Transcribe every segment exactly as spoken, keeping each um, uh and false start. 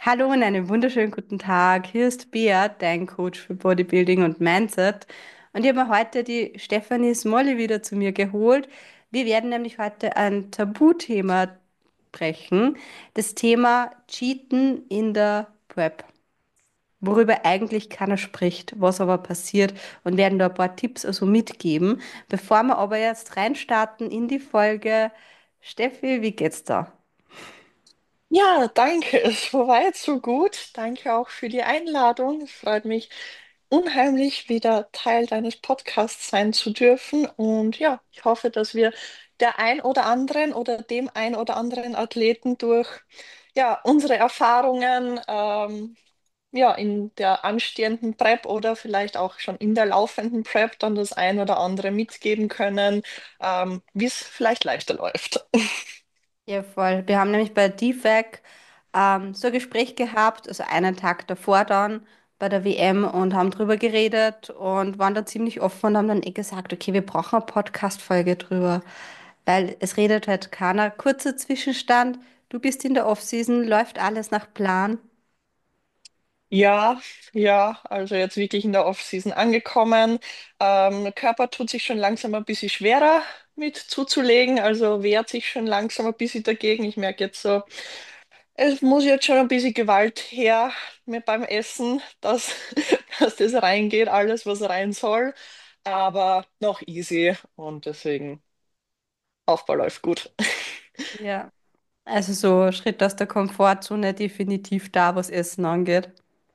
Hallo und einen wunderschönen guten Tag. Hier ist Bea, dein Coach für Bodybuilding und Mindset. Und ich habe mir heute die Stefanie Smolly wieder zu mir geholt. Wir werden nämlich heute ein Tabuthema brechen. Das Thema Cheaten in der Prep. Worüber eigentlich keiner spricht, was aber passiert und werden da ein paar Tipps also mitgeben. Bevor wir aber jetzt reinstarten in die Folge, Steffi, wie geht's da? Ja, danke. Es war weit so gut. Danke auch für die Einladung. Es freut mich unheimlich, wieder Teil deines Podcasts sein zu dürfen. Und ja, ich hoffe, dass wir der ein oder anderen oder dem ein oder anderen Athleten durch ja, unsere Erfahrungen ähm, ja, in der anstehenden Prep oder vielleicht auch schon in der laufenden Prep dann das ein oder andere mitgeben können, ähm, wie es vielleicht leichter läuft. Ja, voll. Wir haben nämlich bei D F A C ähm, so ein Gespräch gehabt, also einen Tag davor dann bei der W M und haben drüber geredet und waren da ziemlich offen und haben dann eh gesagt, okay, wir brauchen eine Podcast-Folge drüber, weil es redet halt keiner. Kurzer Zwischenstand, du bist in der Offseason, läuft alles nach Plan. Ja, ja, also jetzt wirklich in der Off-Season angekommen. Ähm, der Körper tut sich schon langsam ein bisschen schwerer mit zuzulegen, also wehrt sich schon langsam ein bisschen dagegen. Ich merke jetzt so, es muss jetzt schon ein bisschen Gewalt her mit beim Essen, dass, dass das reingeht, alles, was rein soll, aber noch easy und deswegen Aufbau läuft gut. Ja. Also so Schritt aus der Komfortzone definitiv da, was Essen angeht.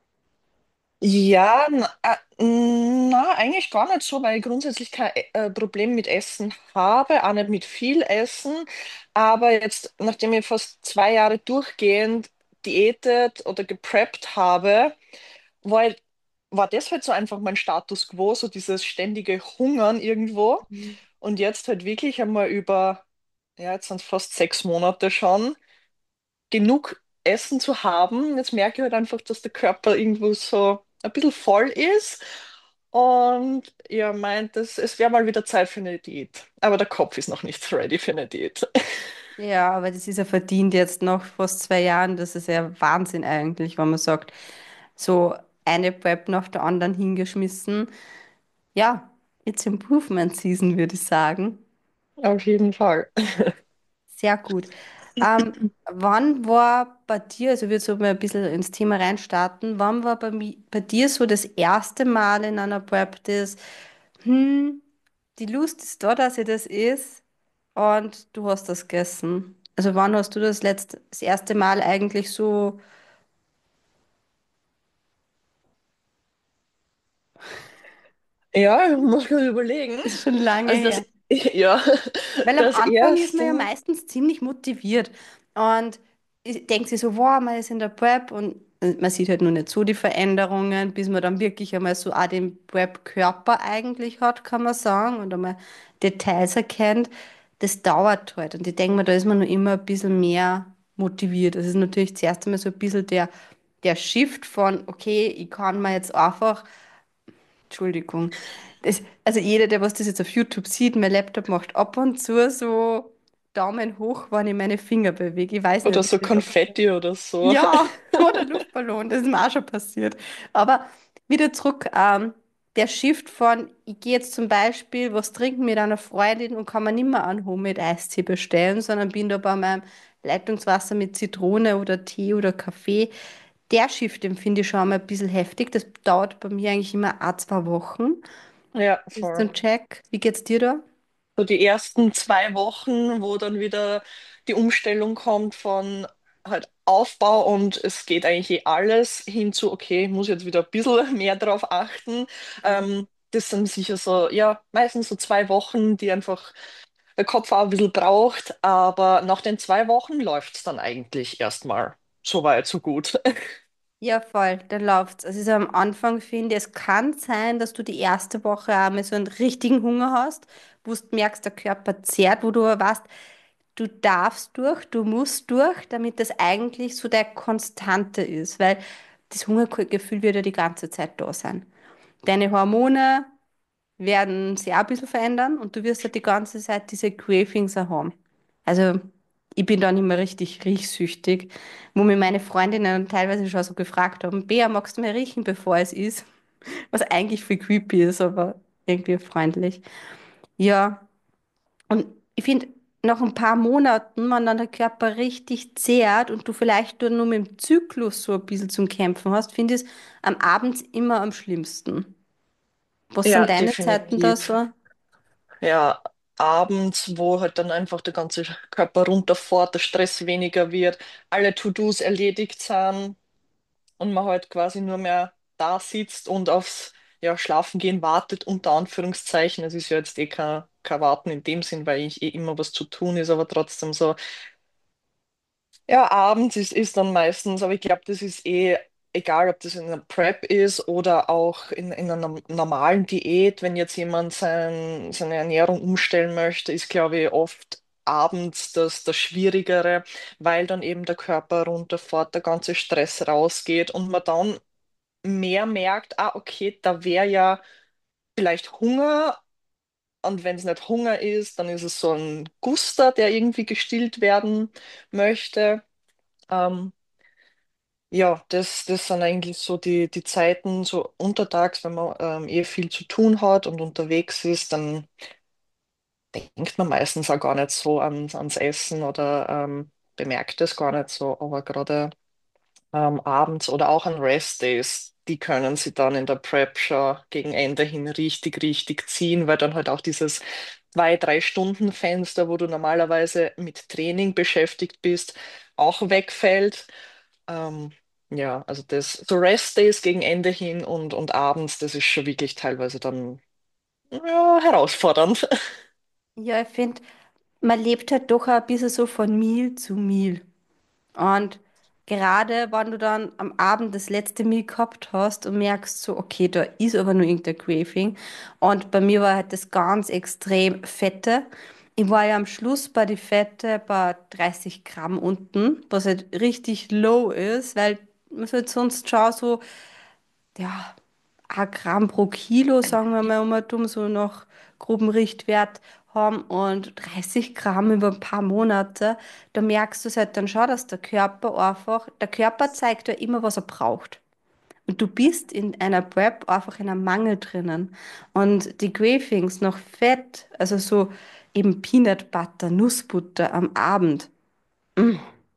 Ja, na, äh, na, eigentlich gar nicht so, weil ich grundsätzlich kein äh, Problem mit Essen habe, auch nicht mit viel Essen. Aber jetzt, nachdem ich fast zwei Jahre durchgehend diätet oder gepreppt habe, war, ich- war das halt so einfach mein Status quo, so dieses ständige Hungern irgendwo. Mhm. Und jetzt halt wirklich einmal über, ja, jetzt sind es fast sechs Monate schon genug Essen zu haben. Jetzt merke ich halt einfach, dass der Körper irgendwo so ein bisschen voll ist und ja, meint, es, es wäre mal wieder Zeit für eine Diät. Aber der Kopf ist noch nicht ready für eine Diät. Ja, aber das ist ja verdient jetzt noch fast zwei Jahren. Das ist ja Wahnsinn eigentlich, wenn man sagt, so eine Prep nach der anderen hingeschmissen. Ja, it's Improvement Season, würde ich sagen. Auf jeden Fall. Sehr gut. Ähm, wann war bei dir, also ich würde so mal ein bisschen ins Thema reinstarten, wann war bei, mi- bei dir so das erste Mal in einer Prep das, hm, die Lust ist da, dass ich das ist und du hast das gegessen? Also wann hast du das letzte, das erste Mal eigentlich so, Ja, ich muss gerade überlegen. ist schon lange Also das, her. ja, Weil am das Anfang ist man ja erste. meistens ziemlich motiviert und ich denkt sich so, wow, man ist in der Prep und man sieht halt nur nicht so die Veränderungen, bis man dann wirklich einmal so auch den Prep-Körper eigentlich hat, kann man sagen, und einmal Details erkennt. Das dauert halt und ich denke mir, da ist man noch immer ein bisschen mehr motiviert. Das ist natürlich zuerst einmal so ein bisschen der, der Shift von, okay, ich kann mir jetzt einfach Entschuldigung. Das, also jeder, der was das jetzt auf YouTube sieht, mein Laptop macht ab und zu so Daumen hoch, wenn ich meine Finger bewege. Ich weiß nicht, Oder ob so das auf dem... Konfetti oder so. Ja, oder Luftballon, das ist mir auch schon passiert. Aber wieder zurück, ähm, der Shift von, ich gehe jetzt zum Beispiel was trinken mit einer Freundin und kann mir nicht mehr einen Homemade Eistee bestellen, sondern bin da bei meinem Leitungswasser mit Zitrone oder Tee oder Kaffee. Der Shift, den finde ich schon einmal ein bisschen heftig. Das dauert bei mir eigentlich immer ein, zwei Wochen. Ja, Ist voll. ein Check. Wie geht's dir da? So die ersten zwei Wochen, wo dann wieder die Umstellung kommt von halt Aufbau und es geht eigentlich eh alles hin zu, okay, ich muss jetzt wieder ein bisschen mehr darauf achten. Ähm, das sind sicher so, ja, meistens so zwei Wochen, die einfach der Kopf auch ein bisschen braucht, aber nach den zwei Wochen läuft es dann eigentlich erstmal so weit, so gut. Ja, voll, dann läuft's. Also es ist am Anfang, finde ich, es kann sein, dass du die erste Woche einmal so einen richtigen Hunger hast, wo du merkst, der Körper zehrt, wo du aber weißt, du darfst durch, du musst durch, damit das eigentlich so der Konstante ist, weil das Hungergefühl wird ja die ganze Zeit da sein. Deine Hormone werden sich auch ein bisschen verändern und du wirst halt die ganze Zeit diese Cravings auch haben. Also ich bin dann immer richtig riechsüchtig, wo mir meine Freundinnen teilweise schon so gefragt haben, Bea, magst du mir riechen, bevor es ist? Was eigentlich viel creepy ist, aber irgendwie freundlich. Ja, und ich finde, nach ein paar Monaten, wenn dann der Körper richtig zehrt und du vielleicht nur mit dem Zyklus so ein bisschen zum Kämpfen hast, finde ich es am Abend immer am schlimmsten. Was Ja, sind deine Zeiten da definitiv. so? Ja, abends, wo halt dann einfach der ganze Körper runterfährt, der Stress weniger wird, alle To-Dos erledigt sind und man halt quasi nur mehr da sitzt und aufs ja, Schlafen gehen wartet, unter Anführungszeichen. Es ist ja jetzt eh kein, kein Warten in dem Sinn, weil ich eh immer was zu tun ist, aber trotzdem so. Ja, abends ist, ist dann meistens, aber ich glaube, das ist eh egal, ob das in einer Prep ist oder auch in, in einer normalen Diät. Wenn jetzt jemand sein, seine Ernährung umstellen möchte, ist, glaube ich, oft abends das, das Schwierigere, weil dann eben der Körper runterfährt, der ganze Stress rausgeht und man dann mehr merkt, ah, okay, da wäre ja vielleicht Hunger. Und wenn es nicht Hunger ist, dann ist es so ein Guster, der irgendwie gestillt werden möchte. Ähm, Ja, das, das sind eigentlich so die, die Zeiten, so untertags, wenn man ähm, eh viel zu tun hat und unterwegs ist, dann denkt man meistens auch gar nicht so an, ans Essen oder ähm, bemerkt es gar nicht so. Aber gerade ähm, abends oder auch an Restdays, die können sie dann in der Prep schon gegen Ende hin richtig, richtig ziehen, weil dann halt auch dieses zwei, drei Stunden Fenster, wo du normalerweise mit Training beschäftigt bist, auch wegfällt. Ähm, ja, also das, so Rest-Days gegen Ende hin und, und abends, das ist schon wirklich teilweise dann ja, herausfordernd. Ja, ich finde, man lebt halt doch auch ein bisschen so von Meal zu Meal. Und gerade wenn du dann am Abend das letzte Meal gehabt hast und merkst so, okay, da ist aber nur irgendein Craving. Und bei mir war halt das ganz extrem Fette. Ich war ja am Schluss bei die Fette bei dreißig Gramm unten, was halt richtig low ist, weil man halt sonst schon so, ja, ein Gramm pro Kilo, sagen wir mal, um und um so nach groben Richtwert haben und dreißig Gramm über ein paar Monate, da merkst du es halt dann schon, dass der Körper einfach, der Körper zeigt ja immer, was er braucht. Und du bist in einer Prep einfach in einem Mangel drinnen. Und die Cravings nach Fett, also so eben Peanut Butter, Nussbutter am Abend, mm,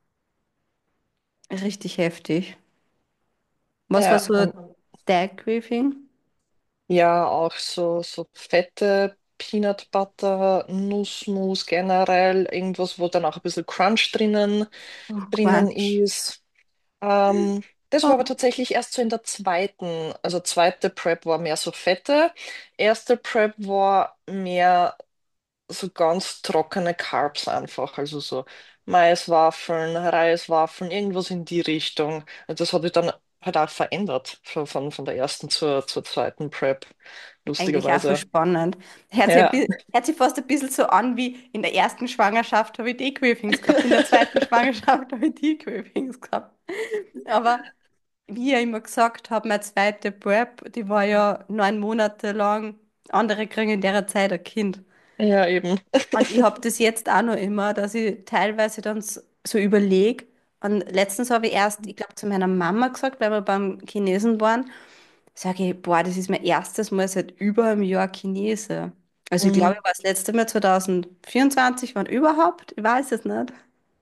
richtig heftig. Was war Ja, so und dein Craving? ja, auch so, so fette Peanut Butter, Nussmus generell, irgendwas, wo dann auch ein bisschen Crunch drinnen, Oh, drinnen Quatsch. ist. Ähm, das war aber Oh, tatsächlich erst so in der zweiten, also zweite Prep war mehr so fette. Erste Prep war mehr so ganz trockene Carbs einfach, also so Maiswaffeln, Reiswaffeln, irgendwas in die Richtung. Und das hat sich dann halt auch verändert von, von, von der ersten zur, zur zweiten Prep, eigentlich auch voll lustigerweise. spannend. Hört sich, ein Ja, bi- hört sich fast ein bisschen so an, wie in der ersten Schwangerschaft habe ich die Cravings gehabt, in der zweiten Schwangerschaft habe ich die Cravings gehabt. Aber wie ich ja immer gesagt habe, meine zweite Prep, die war ja neun Monate lang, andere kriegen in der Zeit ein Kind. ja, eben. Und ich habe das jetzt auch noch immer, dass ich teilweise dann s- so überlege. Und letztens habe ich erst, ich glaube, zu meiner Mama gesagt, weil wir beim Chinesen waren, sage ich, boah, das ist mein erstes Mal seit über einem Jahr Chinese. Also ich glaube, Mhm. ich war das letzte Mal zwanzig vierundzwanzig, wann überhaupt, ich weiß es nicht.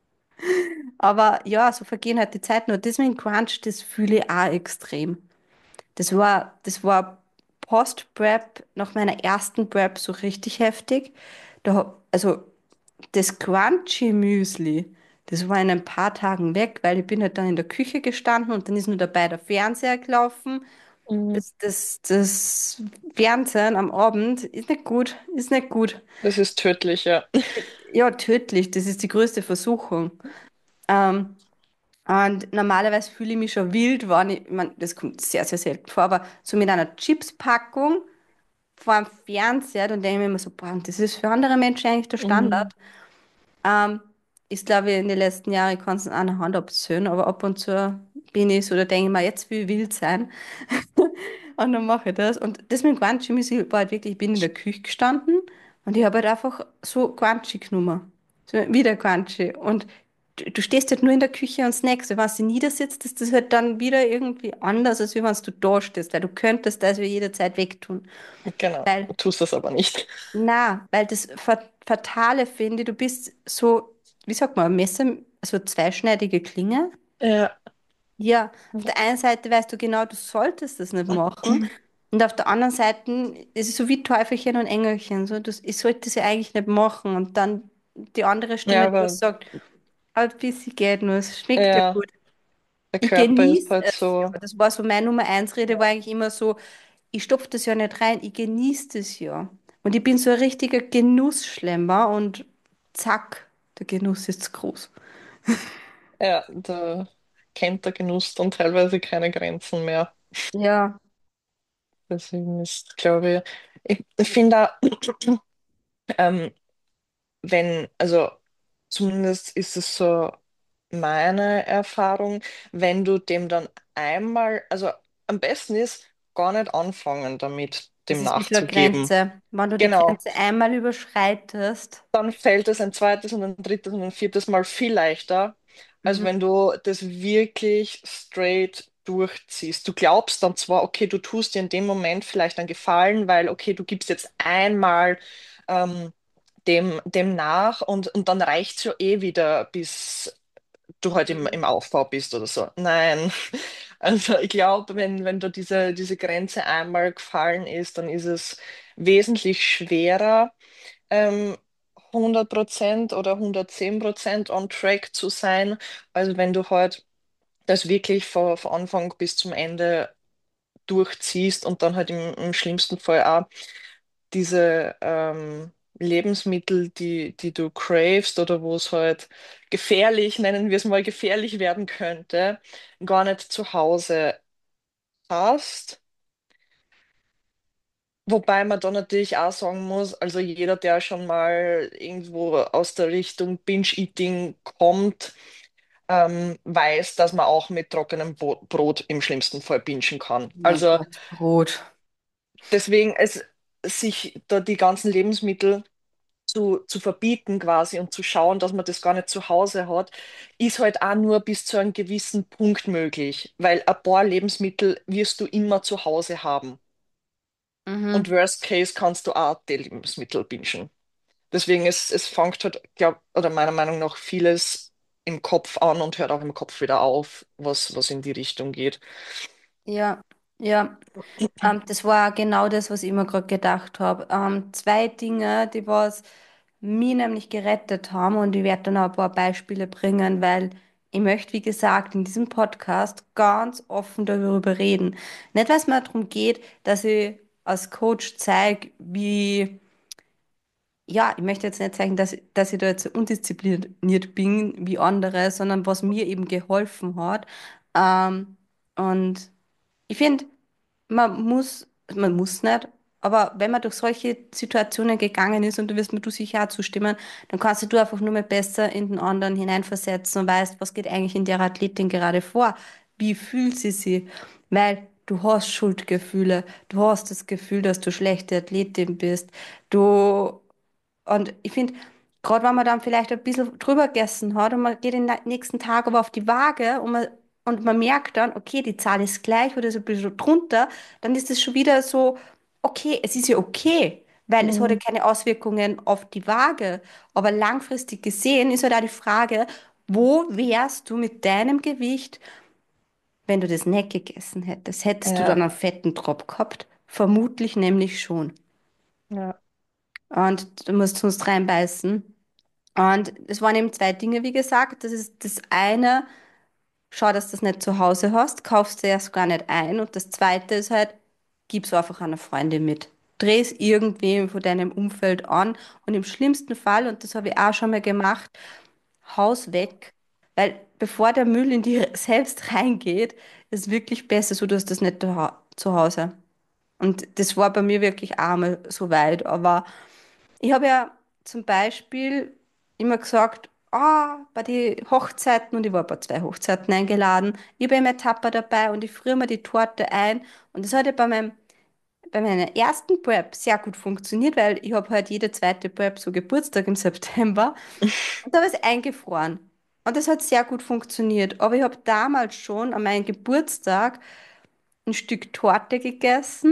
Aber ja, so vergehen halt die Zeiten. Und deswegen Crunch, das fühle ich auch extrem. Das war, das war Post-Prep, nach meiner ersten Prep so richtig heftig. Da, also das Crunchy-Müsli, das war in ein paar Tagen weg, weil ich bin halt dann in der Küche gestanden und dann ist nur dabei der Fernseher gelaufen. Mhm. Das, das, das Fernsehen am Abend ist nicht gut, ist nicht gut. Das ist tödlich, ja. Ja, tödlich, das ist die größte Versuchung. Ähm, und normalerweise fühle ich mich schon wild, wenn ich, ich mein, das kommt sehr, sehr selten vor, aber so mit einer Chipspackung vor dem Fernseher, dann denke ich mir immer so, boah, das ist für andere Menschen eigentlich der Mhm. Standard. Ähm, ist, glaube ich, in den letzten Jahren, ich kann es an einer Hand abzählen, aber ab und zu bin ich so, da denke ich mir, jetzt will ich wild sein. Und dann mache ich das. Und das mit dem Guanchi-Müsli war halt wirklich, ich bin in der Küche gestanden und ich habe halt einfach so Guanchi genommen. So, wieder Crunchy. Und du, du stehst halt nur in der Küche und snackst. Wenn du niedersitzt, ist das halt dann wieder irgendwie anders, als wenn du da stehst, weil du könntest das ja jederzeit wegtun. Genau, Weil, du tust das aber nicht. na, weil das Fa- Fatale finde, du bist so, wie sagt man, ein Messer, so zweischneidige Klinge. Ja. Ja, auf der einen Seite weißt du genau, du solltest das nicht machen. Und auf der anderen Seite ist es so wie Teufelchen und Engelchen. So, das, ich sollte es ja eigentlich nicht machen. Und dann die andere Ja, Stimme, die was aber sagt, aber ein bisschen geht nur, es schmeckt ja ja, gut. der Ich Körper ist genieße halt es ja. so. Das war so meine Nummer eins Rede, Ja, war eigentlich immer so, ich stopfe das ja nicht rein, ich genieße das ja. Und ich bin so ein richtiger Genussschlemmer und zack, der Genuss ist groß. ja, da kennt der Genuss dann teilweise keine Grenzen mehr. Ja. Deswegen ist, glaube ich, ich, ich finde auch, ähm, wenn, also zumindest ist es so meine Erfahrung, wenn du dem dann einmal, also am besten ist, gar nicht anfangen damit, Das dem ist wie so eine nachzugeben. Grenze. Wenn du die Genau, Grenze einmal überschreitest, dann fällt es ein zweites und ein drittes und ein viertes Mal viel leichter, als mhm, wenn du das wirklich straight durchziehst. Du glaubst dann zwar, okay, du tust dir in dem Moment vielleicht einen Gefallen, weil, okay, du gibst jetzt einmal ähm, dem, dem nach und, und dann reicht es ja eh wieder, bis du halt im, mhm, im Aufbau bist oder so. Nein. Also ich glaube, wenn, wenn da diese, diese Grenze einmal gefallen ist, dann ist es wesentlich schwerer, ähm, hundert Prozent oder hundertzehn Prozent on track zu sein, als wenn du halt das wirklich von, von Anfang bis zum Ende durchziehst und dann halt im, im schlimmsten Fall auch diese ähm, Lebensmittel, die, die du cravest oder wo es halt gefährlich, nennen wir es mal, gefährlich werden könnte, gar nicht zu Hause hast. Wobei man da natürlich auch sagen muss, also jeder, der schon mal irgendwo aus der Richtung Binge-Eating kommt, ähm, weiß, dass man auch mit trockenem Bo Brot im schlimmsten Fall bingen kann. mein Also Gott, Brot. deswegen, es, sich da die ganzen Lebensmittel zu, zu verbieten quasi und zu schauen, dass man das gar nicht zu Hause hat, ist halt auch nur bis zu einem gewissen Punkt möglich, weil ein paar Lebensmittel wirst du immer zu Hause haben. Und Mhm. worst case kannst du auch die Lebensmittel bingen. Deswegen ist es fängt halt, glaub, oder meiner Meinung nach vieles im Kopf an und hört auch im Kopf wieder auf, was, was in die Richtung geht. Ja, ja. Ähm, das war genau das, was ich mir gerade gedacht habe. Ähm, zwei Dinge, die was mich nämlich gerettet haben und ich werde dann auch ein paar Beispiele bringen, weil ich möchte, wie gesagt, in diesem Podcast ganz offen darüber reden. Nicht, weil es mir darum geht, dass ich als Coach zeige, wie, ja, ich möchte jetzt nicht sagen, dass, dass ich da jetzt so undiszipliniert bin wie andere, sondern was mir eben geholfen hat. Ähm, und ich finde, man muss, man muss nicht, aber wenn man durch solche Situationen gegangen ist, und du wirst mir du sicher auch zustimmen, dann kannst du du einfach nur mal besser in den anderen hineinversetzen und weißt, was geht eigentlich in der Athletin gerade vor? Wie fühlt sie sich? Weil du hast Schuldgefühle, du hast das Gefühl, dass du schlechte Athletin bist, du und ich finde, gerade wenn man dann vielleicht ein bisschen drüber gegessen hat und man geht den na- nächsten Tag aber auf die Waage und man, und man merkt dann, okay, die Zahl ist gleich oder so ein bisschen drunter, dann ist es schon wieder so, okay, es ist ja okay, weil es hat ja Mhm. keine Auswirkungen auf die Waage. Aber langfristig gesehen ist halt auch die Frage, wo wärst du mit deinem Gewicht, wenn du das nicht gegessen hättest? Hättest du dann Ja, einen fetten Drop gehabt? Vermutlich nämlich schon. ja, Und du musst sonst reinbeißen. Und es waren eben zwei Dinge, wie gesagt. Das ist das eine, schau, dass du das nicht zu Hause hast, kaufst du erst gar nicht ein. Und das zweite ist halt, gib's einfach einer Freundin mit. Dreh es irgendwem von deinem Umfeld an. Und im schlimmsten Fall, und das habe ich auch schon mal gemacht, Haus weg. Weil bevor der Müll in dir selbst reingeht, ist wirklich besser, so du hast das nicht zu Hau- zu Hause. Und das war bei mir wirklich einmal so weit. Aber ich habe ja zum Beispiel immer gesagt, ah, bei den Hochzeiten, und ich war bei zwei Hochzeiten eingeladen, ich habe immer Tupper dabei und ich friere mir die Torte ein. Und das hat ja bei meinem bei meiner ersten Prep sehr gut funktioniert, weil ich habe halt jede zweite Prep so Geburtstag im September und da war es eingefroren. Und das hat sehr gut funktioniert. Aber ich habe damals schon an meinem Geburtstag ein Stück Torte gegessen,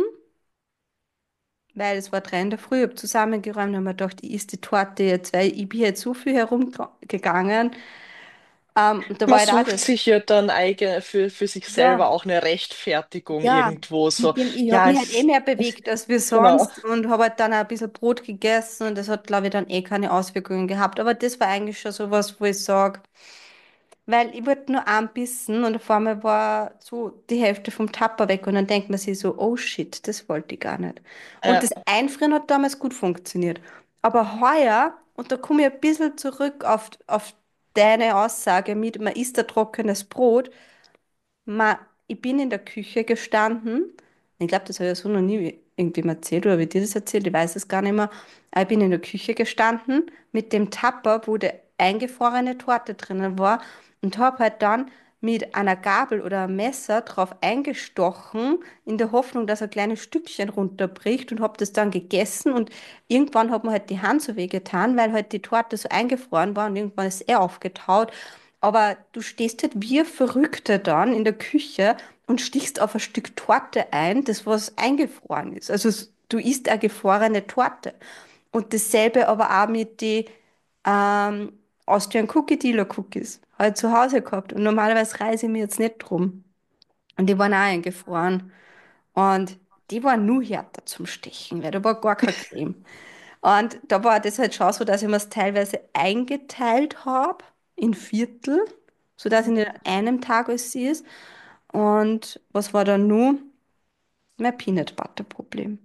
weil es war drei in der Früh, ich habe zusammengeräumt und habe mir gedacht, ich esse die Torte jetzt, weil ich bin jetzt so viel herumgegangen. Ähm, und da Man war halt auch sucht das, sich ja dann eigen für, für sich selber ja, auch eine Rechtfertigung ja, irgendwo so. mit dem, ich habe Ja, mich halt eh es, mehr bewegt als wir genau. sonst und habe halt dann auch ein bisschen Brot gegessen und das hat, glaube ich, dann eh keine Auswirkungen gehabt. Aber das war eigentlich schon so was, wo ich sage, weil ich wollte nur einen bissen und auf einmal war so die Hälfte vom Tupper weg und dann denkt man sich so, oh shit, das wollte ich gar nicht. Und Ja, das Einfrieren hat damals gut funktioniert. Aber heuer, und da komme ich ein bisschen zurück auf, auf deine Aussage mit, man isst ein trockenes Brot, Ma, ich bin in der Küche gestanden. Ich glaube, das habe ich ja so noch nie irgendwem erzählt oder wie dir das erzählt, ich weiß es gar nicht mehr. Aber ich bin in der Küche gestanden mit dem Tupper, wo die eingefrorene Torte drinnen war und habe halt dann mit einer Gabel oder einem Messer drauf eingestochen, in der Hoffnung, dass ein kleines Stückchen runterbricht und habe das dann gegessen und irgendwann hat mir halt die Hand so weh getan, weil halt die Torte so eingefroren war und irgendwann ist er aufgetaut. Aber du stehst halt wie ein Verrückter dann in der Küche und stichst auf ein Stück Torte ein, das was eingefroren ist. Also s- du isst eine gefrorene Torte. Und dasselbe aber auch mit den ähm, Austrian Cookie Dealer Cookies. Halt zu Hause gehabt. Und normalerweise reise ich mir jetzt nicht drum. Und die waren auch eingefroren. Und die waren nur härter zum Stechen, weil da war gar keine Creme. Und da war das halt schon so, dass ich mir es teilweise eingeteilt habe in Viertel, sodass ich nicht an einem Tag alles ist. Und was war dann nur? Mein Peanut Butter Problem.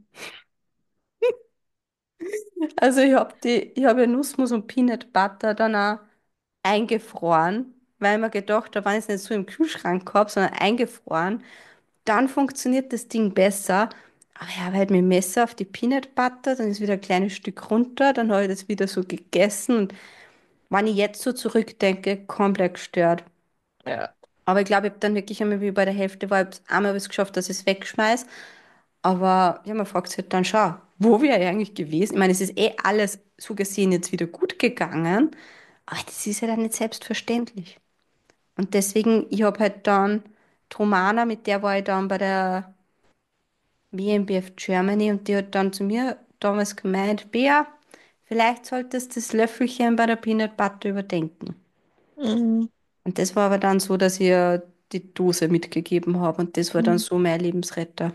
Also ich habe die, ich habe ja Nussmus und Peanut Butter dann auch eingefroren, weil ich mir gedacht habe, wenn ich es nicht so im Kühlschrank habe, sondern eingefroren, dann funktioniert das Ding besser. Aber ich habe halt mit dem Messer auf die Peanut Butter, dann ist wieder ein kleines Stück runter, dann habe ich das wieder so gegessen und wenn ich jetzt so zurückdenke, komplett gestört. ja, Aber ich glaube, ich habe dann wirklich einmal wie bei der Hälfte war, ich habe es einmal hab's geschafft, dass ich es wegschmeiß. Aber ja, man fragt sich halt dann schon, wo wäre ich eigentlich gewesen? Ich meine, es ist eh alles so gesehen jetzt wieder gut gegangen, aber das ist ja dann nicht selbstverständlich. Und deswegen, ich habe halt dann Romana, mit der war ich dann bei der W M B F Germany und die hat dann zu mir damals gemeint, Bea, vielleicht solltest du das Löffelchen bei der Peanut Butter überdenken. mhm. Und das war aber dann so, dass ich ihr die Dose mitgegeben habe und das war dann Mhm. so mein Lebensretter.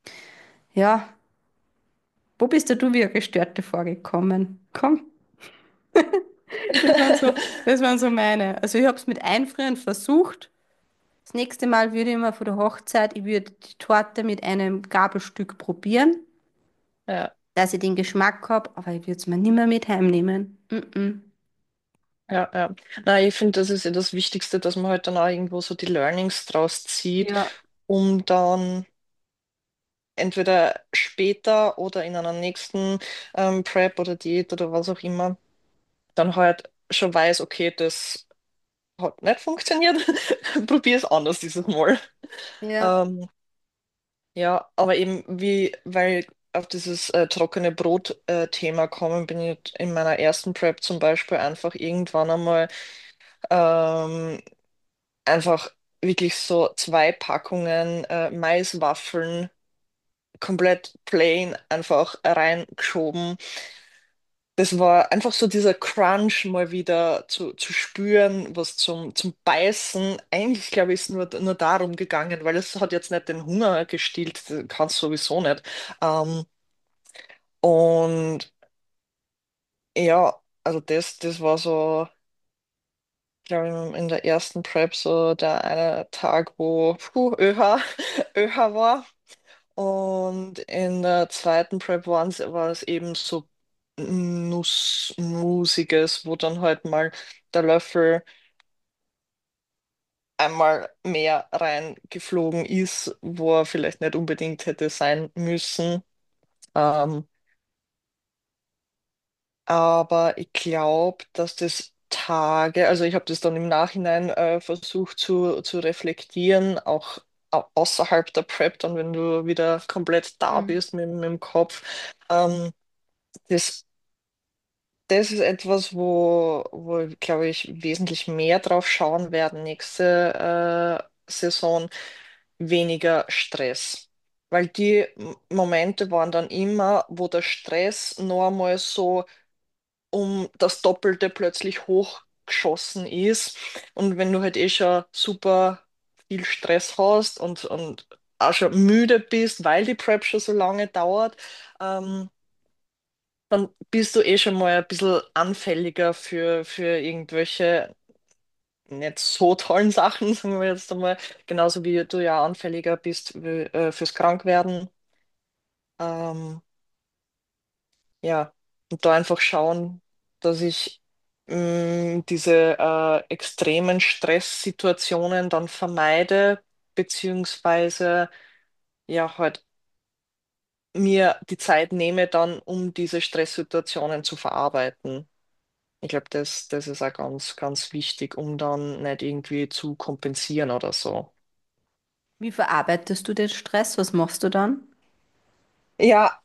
Ja, wo bist da du wie eine Gestörte vorgekommen? Komm, das waren so, das waren so meine. Also ich habe es mit Einfrieren versucht. Das nächste Mal würde ich mal vor der Hochzeit, ich würde die Torte mit einem Gabelstück probieren, Ja, dass ich den Geschmack habe, aber ich würde es mir nicht mehr mit heimnehmen. Mm-mm. ja, ja. Na, ich finde, das ist ja das Wichtigste, dass man halt dann auch irgendwo so die Learnings draus zieht, Ja, um dann entweder später oder in einer nächsten ähm, Prep oder Diät oder was auch immer, dann halt schon weiß, okay, das hat nicht funktioniert. Probier es anders dieses Mal. ja, Ähm, ja, aber eben wie, weil auf dieses äh, trockene Brot-Thema kommen, bin ich in meiner ersten Prep zum Beispiel einfach irgendwann einmal ähm, einfach wirklich so zwei Packungen äh, Maiswaffeln komplett plain einfach reingeschoben. Das war einfach so dieser Crunch mal wieder zu, zu spüren, was zum, zum Beißen. Eigentlich, glaube ich, ist nur, nur darum gegangen, weil es hat jetzt nicht den Hunger gestillt, das kannst du sowieso nicht. Ähm, und ja, also das, das war so, glaube ich, in der ersten Prep so der eine Tag, wo puh, ÖH, ÖH war. Und in der zweiten Prep waren's, war es eben so Nussmusiges, wo dann halt mal der Löffel einmal mehr reingeflogen ist, wo er vielleicht nicht unbedingt hätte sein müssen. Ähm, aber ich glaube, dass das Tage, also ich habe das dann im Nachhinein äh, versucht zu, zu reflektieren, auch au- außerhalb der Prep, dann wenn du wieder komplett da Mhm. bist mit, mit dem Kopf. Ähm, das, das ist etwas, wo, wo glaube ich, wesentlich mehr drauf schauen werden nächste äh, Saison, weniger Stress. Weil die M- Momente waren dann immer, wo der Stress noch einmal so um das Doppelte plötzlich hochgeschossen ist. Und wenn du halt eh schon super viel Stress hast und, und auch schon müde bist, weil die Prep schon so lange dauert, ähm, dann bist du eh schon mal ein bisschen anfälliger für, für irgendwelche nicht so tollen Sachen, sagen wir jetzt einmal, genauso wie du ja anfälliger bist wie, äh, fürs Krankwerden. Ähm, Ja, und da einfach schauen, dass ich mh, diese äh, extremen Stresssituationen dann vermeide, beziehungsweise ja halt mir die Zeit nehme dann, um diese Stresssituationen zu verarbeiten. Ich glaube, das, das ist auch ganz, ganz wichtig, um dann nicht irgendwie zu kompensieren oder so. Wie verarbeitest du den Stress? Was machst du dann? Ja,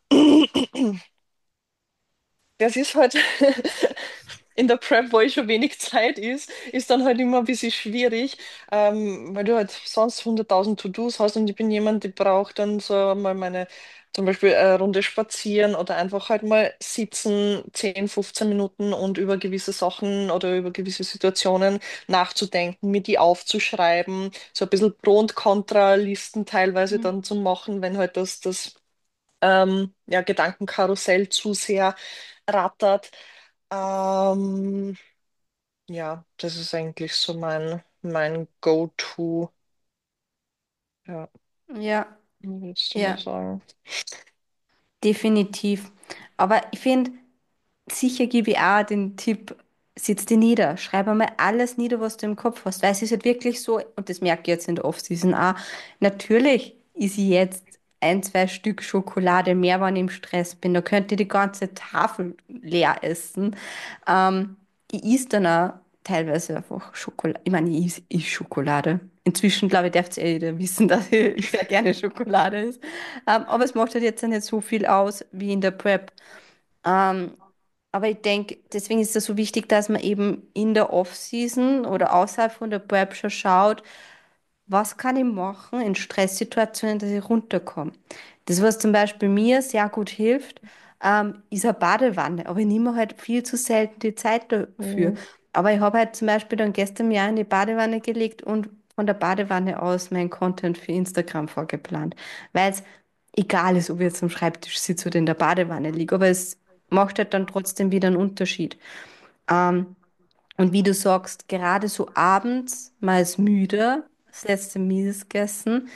das ist halt in der Prep, wo eh schon wenig Zeit ist, ist dann halt immer ein bisschen schwierig, ähm, weil du halt sonst hunderttausend To-Dos hast und ich bin jemand, der braucht dann so mal meine, zum Beispiel eine Runde spazieren oder einfach halt mal sitzen, zehn, fünfzehn Minuten und über gewisse Sachen oder über gewisse Situationen nachzudenken, mir die aufzuschreiben, so ein bisschen Pro- und Kontra-Listen teilweise Mhm. dann zu machen, wenn halt das, das ähm, ja, Gedankenkarussell zu sehr rattert. Ähm, ja, das ist eigentlich so mein, mein Go-To. Ja, Ja, würdest du mal ja, sagen. definitiv. Aber ich finde, sicher gebe ich auch den Tipp, sitz dir nieder, schreib einmal alles nieder, was du im Kopf hast. Weil es ist halt wirklich so, und das merke ich jetzt in der Off-Season auch, natürlich ist jetzt ein, zwei Stück Schokolade mehr, wenn ich im Stress bin. Da könnte ich die ganze Tafel leer essen. Ähm, ich esse dann auch teilweise einfach Schokolade. Ich meine, ich esse ich Schokolade. Inzwischen, glaube ich, dürft ihr eh jeder wissen, dass ich sehr gerne Schokolade esse. Ähm, aber es macht halt jetzt nicht so viel aus wie in der Prep. Ähm, aber ich denke, deswegen ist es so wichtig, dass man eben in der Off-Season oder außerhalb von der Prep schon schaut, was kann ich machen in Stresssituationen, dass ich runterkomme. Das, was zum Beispiel mir sehr gut hilft, ähm, ist eine Badewanne. Aber ich nehme halt viel zu selten die Zeit dafür. Mhm. Aber ich habe halt zum Beispiel dann gestern mir in die Badewanne gelegt und von der Badewanne aus meinen Content für Instagram vorgeplant. Weil es egal ist, ob ich jetzt am Schreibtisch sitze oder in der Badewanne liege, aber es macht halt dann trotzdem wieder einen Unterschied. Ähm, und wie du sagst, gerade so abends, man ist müde, das letzte Mies gegessen,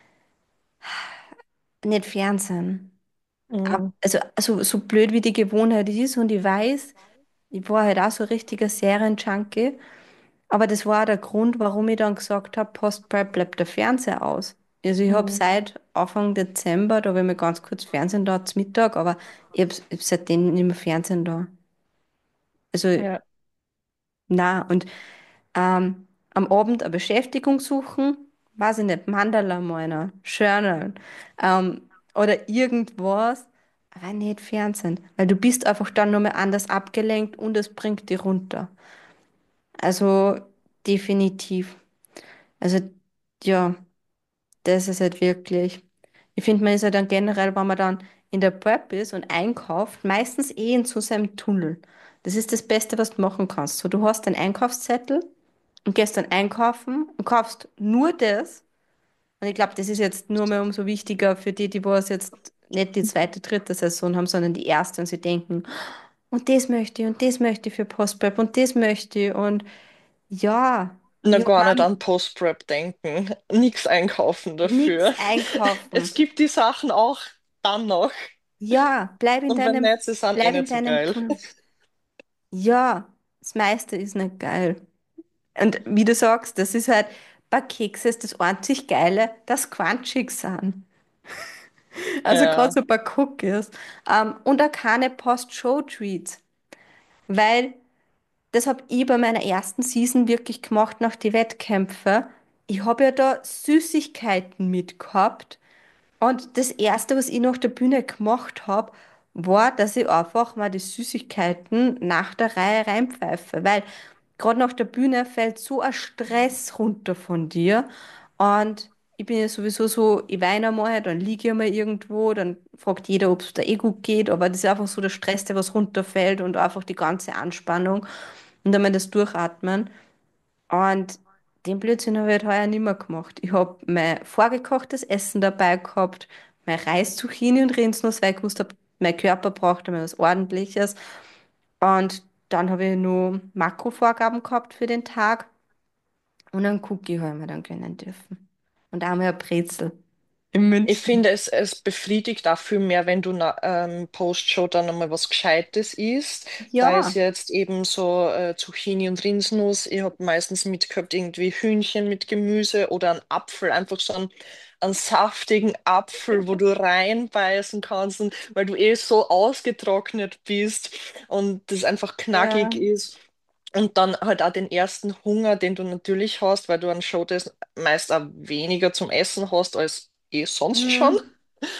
nicht Fernsehen. Ab- Mhm. Also, also so blöd wie die Gewohnheit ist und ich weiß, ich war halt auch so ein richtiger Serienjunkie, aber das war auch der Grund, warum ich dann gesagt habe, Post-Prep bleibt der Fernseher aus. Also ich habe Mhm. seit Anfang Dezember, da habe ich mir ganz kurz Fernsehen da zum Mittag, aber ich habe hab seitdem nicht mehr Fernsehen da. Also Ja. na und ähm, am Abend eine Beschäftigung suchen, weiß ich nicht, Mandala malen, Journal ähm, oder irgendwas, aber nicht Fernsehen, weil du bist einfach dann nochmal anders abgelenkt und es bringt dich runter. Also definitiv. Also ja, das ist halt wirklich. Ich finde, man ist ja dann generell, wenn man dann in der Prep ist und einkauft, meistens eh in so seinem Tunnel. Das ist das Beste, was du machen kannst. So, du hast einen Einkaufszettel und gehst dann einkaufen und kaufst nur das. Und ich glaube, das ist jetzt nur mehr umso wichtiger für die, die was jetzt nicht die zweite, dritte Saison haben, sondern die erste und sie denken, und das möchte ich und das möchte ich für Postprep und das möchte ich und ja, Na, ich habe gar nicht dann an Post-Prep denken. Nichts einkaufen nichts dafür. Es einkaufen. gibt die Sachen auch dann noch. Ja, bleib in Und wenn deinem, nicht, sie sind eh bleib in nicht so deinem geil. Tunnel. Ja, das meiste ist nicht geil. Und wie du sagst, das ist halt bei Kekse ist das einzig Geile, dass quatschig sind. Also gerade Ja. so bei Cookies. Ähm, und auch keine Post-Show-Treats. Weil das habe ich bei meiner ersten Season wirklich gemacht nach die Wettkämpfe. ich habe ja da Süßigkeiten mitgehabt. Und das Erste, was ich nach der Bühne gemacht habe, war, dass ich einfach mal die Süßigkeiten nach der Reihe reinpfeife. Weil gerade nach der Bühne fällt so ein Stress runter von dir. Und ich bin ja sowieso so, ich weine einmal, dann liege ich mal irgendwo, dann fragt jeder, ob es da eh gut geht. Aber das ist einfach so der Stress, der was runterfällt und einfach die ganze Anspannung und dann mal das Durchatmen. Und den Blödsinn habe ich halt heuer nicht mehr gemacht. Ich habe mein vorgekochtes Essen dabei gehabt, mein Reis, Zucchini und Rindsnuss, weil ich gewusst habe, mein Körper braucht einmal was Ordentliches. Und dann habe ich nur Makrovorgaben gehabt für den Tag und einen Cookie habe ich mir dann gönnen dürfen. Und einmal ein Brezel in Ich München. finde, es, es befriedigt auch viel mehr, wenn du na, ähm, Post-Show dann einmal was Gescheites isst. Sei es Ja, jetzt eben so äh, Zucchini und Rindsnuss. Ich habe meistens mitgehabt irgendwie Hühnchen mit Gemüse oder einen Apfel, einfach so einen, einen saftigen Apfel, wo du reinbeißen kannst, und, weil du eh so ausgetrocknet bist und das einfach knackig ja, ist. Und dann halt auch den ersten Hunger, den du natürlich hast, weil du an Showdays meist auch weniger zum Essen hast als eh sonst schon. mm,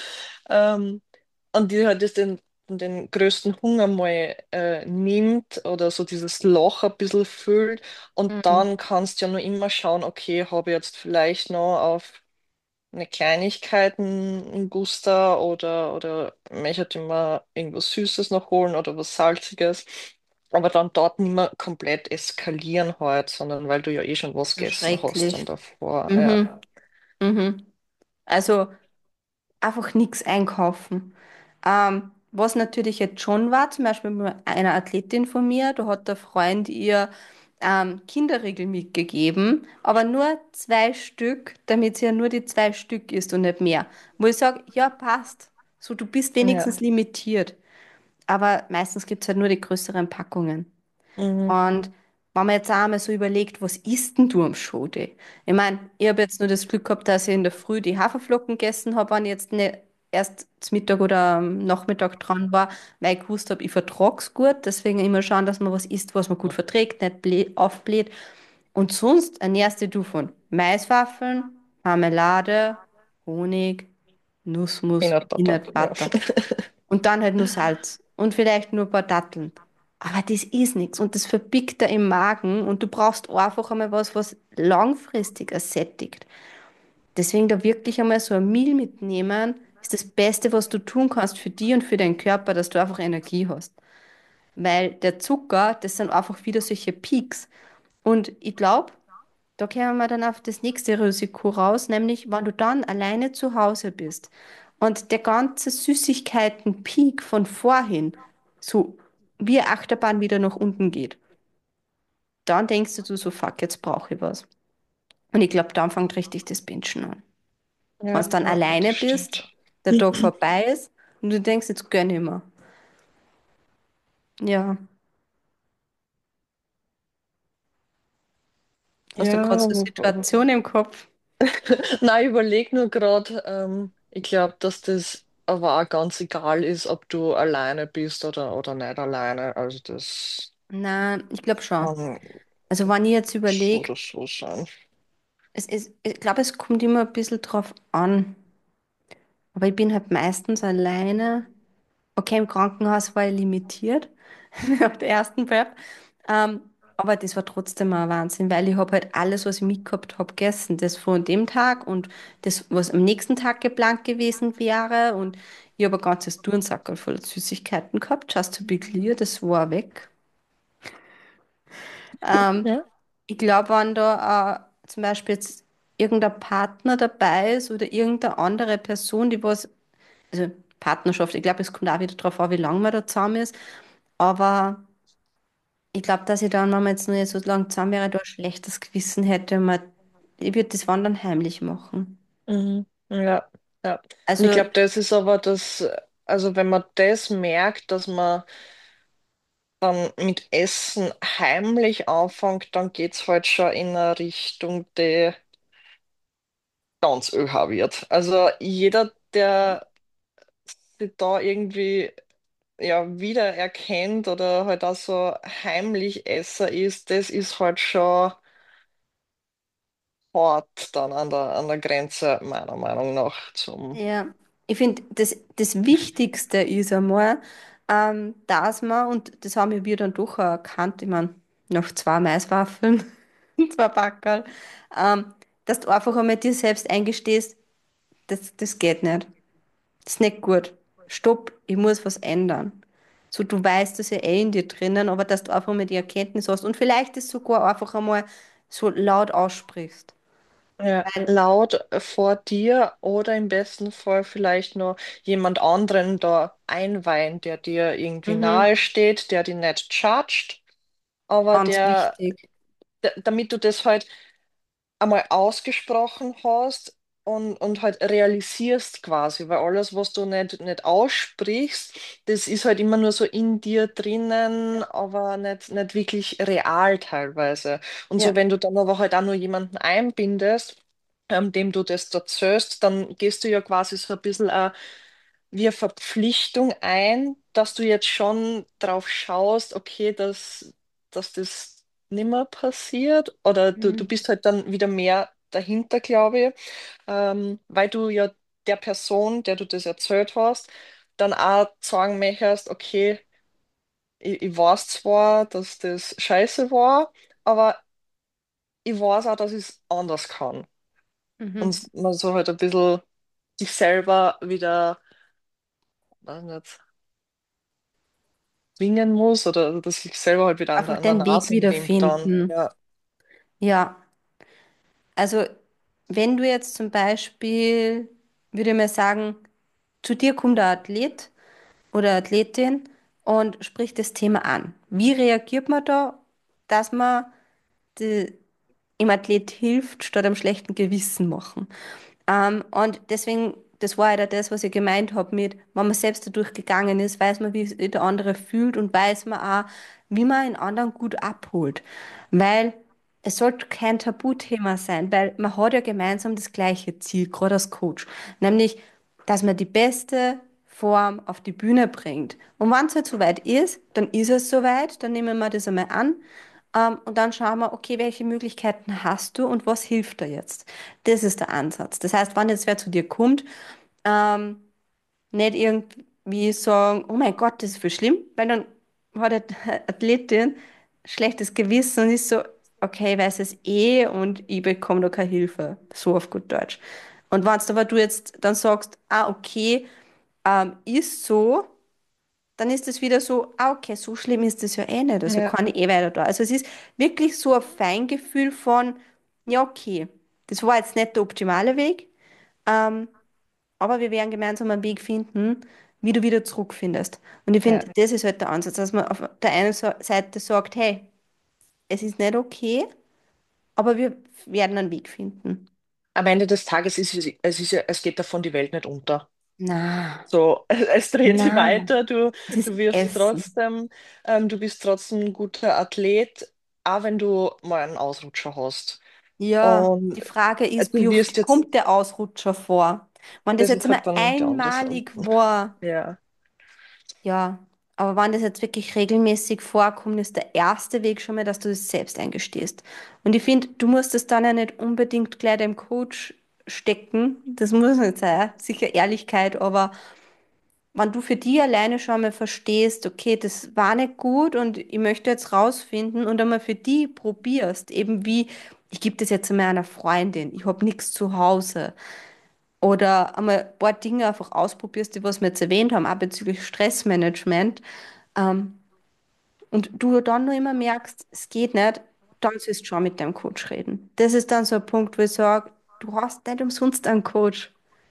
Ähm, und die halt das den, den größten Hunger mal äh, nimmt oder so dieses Loch ein bisschen füllt. Und mm, dann kannst du ja nur immer schauen, okay, habe ich jetzt vielleicht noch auf eine Kleinigkeit einen Guster, oder, oder möchte ich mir irgendwas Süßes noch holen oder was Salziges. Aber dann dort nicht mehr komplett eskalieren halt, sondern weil du ja eh schon was so gegessen hast dann schrecklich. davor. Ja. Mhm, mhm. Also einfach nichts einkaufen. Ähm, was natürlich jetzt schon war, zum Beispiel bei einer Athletin von mir, da hat der Freund ihr ähm, Kinderriegel mitgegeben, aber nur zwei Stück, damit sie ja nur die zwei Stück isst und nicht mehr. Wo ich sage, ja, passt. So, du bist wenigstens Ja. limitiert. Aber meistens gibt es halt nur die größeren Packungen. Mhm. Und wenn man jetzt auch einmal so überlegt, was isst denn du am Showday? Ich meine, ich habe jetzt nur das Glück gehabt, dass ich in der Früh die Haferflocken gegessen habe, wenn ich jetzt nicht erst zum Mittag oder am Nachmittag dran war, weil ich gewusst habe, ich vertrage es gut. Deswegen immer schauen, dass man was isst, was man gut verträgt, nicht blä- aufbläht. Und sonst ernährst du von Maiswaffeln, Marmelade, Honig, Nussmus, Peanut Butter. Peanut Ja. Butter. Und dann halt nur Salz und vielleicht nur ein paar Datteln. Aber das ist nichts und das verbirgt da im Magen und du brauchst einfach einmal was, was langfristig ersättigt. Deswegen da wirklich einmal so ein Meal mitnehmen, ist das Beste, was du tun kannst für dich und für deinen Körper, dass du einfach Energie hast. Weil der Zucker, das sind einfach wieder solche Peaks. Und ich glaube, da kämen wir dann auf das nächste Risiko raus, nämlich wenn du dann alleine zu Hause bist und der ganze Süßigkeiten-Peak von vorhin so wie eine Achterbahn wieder nach unten geht, dann denkst du so, fuck, jetzt brauche ich was. Und ich glaube, dann fängt richtig das Bingen an. Wenn Ja, du dann ja, alleine das bist, stimmt. der Tag vorbei ist und du denkst, jetzt gönn ich mir. Ja, hast du gerade Ja, so eine wo- wo- Situation im Kopf? nein, ich überlege nur gerade, ähm, ich glaube, dass das aber auch ganz egal ist, ob du alleine bist oder, oder nicht alleine. Also das Nein, ich glaube schon. kann Also wenn ich jetzt so überlege, oder so sein. es ist, ich glaube, es kommt immer ein bisschen drauf an. Aber ich bin halt meistens alleine. Okay, im Krankenhaus war ich limitiert nach der ersten Prep. Ähm, aber das war trotzdem ein Wahnsinn, weil ich habe halt alles, was ich mitgehabt habe, gegessen. Das von dem Tag und das, was am nächsten Tag geplant gewesen wäre. Und ich habe ein ganzes Turnsack voll Süßigkeiten gehabt, just to be clear, das war weg. Ähm, Ja. Ich glaube, wenn da äh, zum Beispiel jetzt irgendein Partner dabei ist oder irgendeine andere Person, die was, also Partnerschaft, ich glaube, es kommt auch wieder darauf an, wie lange man da zusammen ist, aber ich glaube, dass ich dann, wenn wir jetzt nur so lange zusammen wäre, da ein schlechtes Gewissen hätte, man, ich würde das Wandern heimlich machen. Mhm. Ja, ja. Und ich Also, glaube, das ist aber das, also wenn man das merkt, dass man dann mit Essen heimlich anfängt, dann geht es halt schon in eine Richtung, die ganz öh wird. Also jeder, der sich da irgendwie ja wiedererkennt oder halt auch so heimlich Esser ist, das ist halt schon hart dann an der, an der Grenze, meiner Meinung nach, zum. Ja, ich finde, das, das Wichtigste ist einmal, ähm, dass man, und das haben wir dann doch auch erkannt, ich meine, nach zwei Maiswaffeln, zwei Packerl, ähm, dass du einfach einmal dir selbst eingestehst, das, das geht nicht. Das ist nicht gut. Stopp, ich muss was ändern. So, du weißt das ja eh in dir drinnen, aber dass du einfach mal die Erkenntnis hast und vielleicht das sogar einfach einmal so laut aussprichst. Ja, Weil, laut vor dir oder im besten Fall vielleicht noch jemand anderen da einweihen, der dir irgendwie mhm, nahe steht, der dich nicht judgt, aber ganz der, wichtig. d- damit du das halt einmal ausgesprochen hast und, und halt realisierst quasi, weil alles, was du nicht, nicht aussprichst, das ist halt immer nur so in dir drinnen, aber nicht, nicht wirklich real teilweise. Und so, Ja. wenn du dann aber halt auch nur jemanden einbindest, ähm, dem du das erzählst, dann gehst du ja quasi so ein bisschen äh, wie eine Verpflichtung ein, dass du jetzt schon drauf schaust, okay, dass, dass das nimmer passiert oder du, du Mhm. bist halt dann wieder mehr dahinter, glaube ich, ähm, weil du ja der Person, der du das erzählt hast, dann auch sagen möchtest, okay, ich, ich weiß zwar, dass das scheiße war, aber ich weiß auch, dass ich es anders kann. Mhm. Und man so halt ein bisschen sich selber wieder, weiß nicht, zwingen muss oder dass sich selber halt wieder an der, Einfach an der den Weg Nase nimmt dann. wiederfinden. Ja, Ja, also wenn du jetzt zum Beispiel, würde ich mal sagen, zu dir kommt ein Athlet oder Athletin und spricht das Thema an. Wie reagiert man da, dass man die, im Athlet hilft, statt am schlechten Gewissen machen? Ähm, und deswegen, das war ja das, was ich gemeint habe mit, wenn man selbst dadurch gegangen ist, weiß man, wie sich der andere fühlt und weiß man auch, wie man einen anderen gut abholt. Weil es sollte kein Tabuthema sein, weil man hat ja gemeinsam das gleiche Ziel, gerade als Coach, nämlich, dass man die beste Form auf die Bühne bringt. Und wenn es halt soweit ist, dann ist es soweit, dann nehmen wir das einmal an. Ähm, und dann schauen wir, okay, welche Möglichkeiten hast du und was hilft dir jetzt? Das ist der Ansatz. Das heißt, wenn jetzt wer zu dir kommt, ähm, nicht irgendwie sagen, oh mein Gott, das ist voll schlimm, weil dann hat die Athletin schlechtes Gewissen und ist so, okay, ich weiß es eh und ich bekomme da keine Hilfe, so auf gut Deutsch. Und wenn aber du jetzt dann sagst, ah, okay, ähm, ist so, dann ist es wieder so, ah, okay, so schlimm ist es ja eh nicht, also ja. kann ich eh weiter da. Also es ist wirklich so ein Feingefühl von, ja, okay, das war jetzt nicht der optimale Weg, ähm, aber wir werden gemeinsam einen Weg finden, wie du wieder zurückfindest. Und ich Ja. finde, das ist halt der Ansatz, dass man auf der einen So- Seite sagt, hey, es ist nicht okay, aber wir werden einen Weg finden. Am Ende des Tages ist es, es ist ja, es geht davon die Welt nicht unter. Na, So, es dreht sich na, weiter, du, es ist du wirst Essen. trotzdem, ähm, du bist trotzdem ein guter Athlet, auch wenn du mal einen Ausrutscher hast. Ja, Und die Frage äh, ist, wie du wirst oft jetzt, kommt der Ausrutscher vor? Wenn das das jetzt ist einmal halt dann die andere Frage. einmalig war, Ja, ja, aber wenn das jetzt wirklich regelmäßig vorkommt, ist der erste Weg schon mal, dass du das selbst eingestehst. Und ich finde, du musst es dann ja nicht unbedingt gleich dem Coach stecken. Das muss nicht sein, sicher Ehrlichkeit, aber wenn du für dich alleine schon mal verstehst, okay, das war nicht gut und ich möchte jetzt rausfinden und einmal für die probierst, eben wie, ich gebe das jetzt einmal einer Freundin, ich habe nichts zu Hause. Oder einmal ein paar Dinge einfach ausprobierst, die was wir jetzt erwähnt haben, auch bezüglich Stressmanagement. Ähm, und du dann nur immer merkst, es geht nicht, dann sollst du schon mit deinem Coach reden. Das ist dann so ein Punkt, wo ich sage, du hast nicht umsonst einen Coach.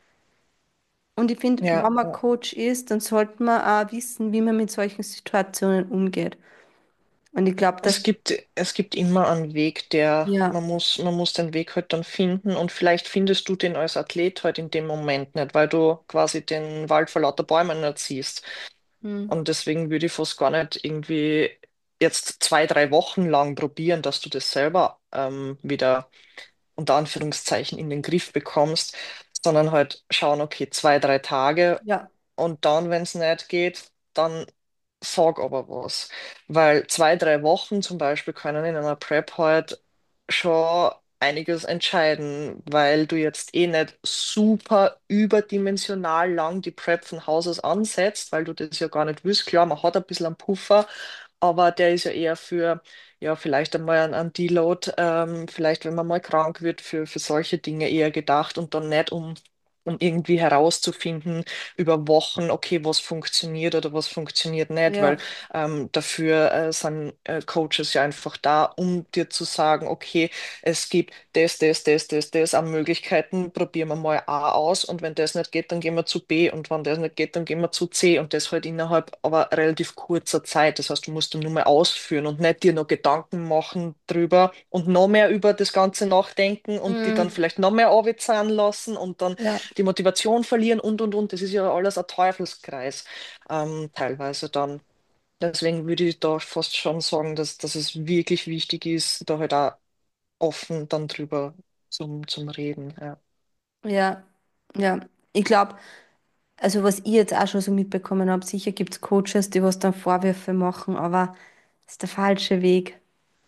Und ich finde, ja, wenn man ja. Coach ist, dann sollte man auch wissen, wie man mit solchen Situationen umgeht. Und ich glaube, Es dass, gibt, es gibt immer einen Weg, der, ja, man muss, man muss den Weg halt dann finden und vielleicht findest du den als Athlet halt in dem Moment nicht, weil du quasi den Wald vor lauter Bäumen nicht siehst. hm, Und deswegen würde ich fast gar nicht irgendwie jetzt zwei, drei Wochen lang probieren, dass du das selber ähm, wieder unter Anführungszeichen in den Griff bekommst, sondern halt schauen, okay, zwei, drei Tage ja, und dann, wenn es nicht geht, dann sag aber was. Weil zwei, drei Wochen zum Beispiel können in einer Prep halt schon. einiges entscheiden, weil du jetzt eh nicht super überdimensional lang die Prep von Haus aus ansetzt, weil du das ja gar nicht willst. Klar, man hat ein bisschen einen Puffer, aber der ist ja eher für, ja, vielleicht einmal ein, ein Deload, ähm, vielleicht wenn man mal krank wird, für, für solche Dinge eher gedacht und dann nicht um, um irgendwie herauszufinden über Wochen, okay, was funktioniert oder was funktioniert nicht, weil Ja, ähm, dafür äh, sind äh, Coaches ja einfach da, um dir zu sagen, okay, es gibt das, das, das, das, das an Möglichkeiten, probieren wir mal A aus und wenn das nicht geht, dann gehen wir zu B und wenn das nicht geht, dann gehen wir zu C und das halt innerhalb aber relativ kurzer Zeit. Das heißt, du musst dann nur mal ausführen und nicht dir noch Gedanken machen drüber und noch mehr über das Ganze nachdenken und die dann mm, vielleicht noch mehr aufzahlen lassen und dann ja, die Motivation verlieren und und und. Das ist ja alles ein Teufelskreis, ähm, teilweise dann. Deswegen würde ich da fast schon sagen, dass, dass es wirklich wichtig ist, da halt auch offen dann drüber zum, zum Reden. Ja. ja, ja. Ich glaube, also was ich jetzt auch schon so mitbekommen habe, sicher gibt es Coaches, die was dann Vorwürfe machen, aber das ist der falsche Weg.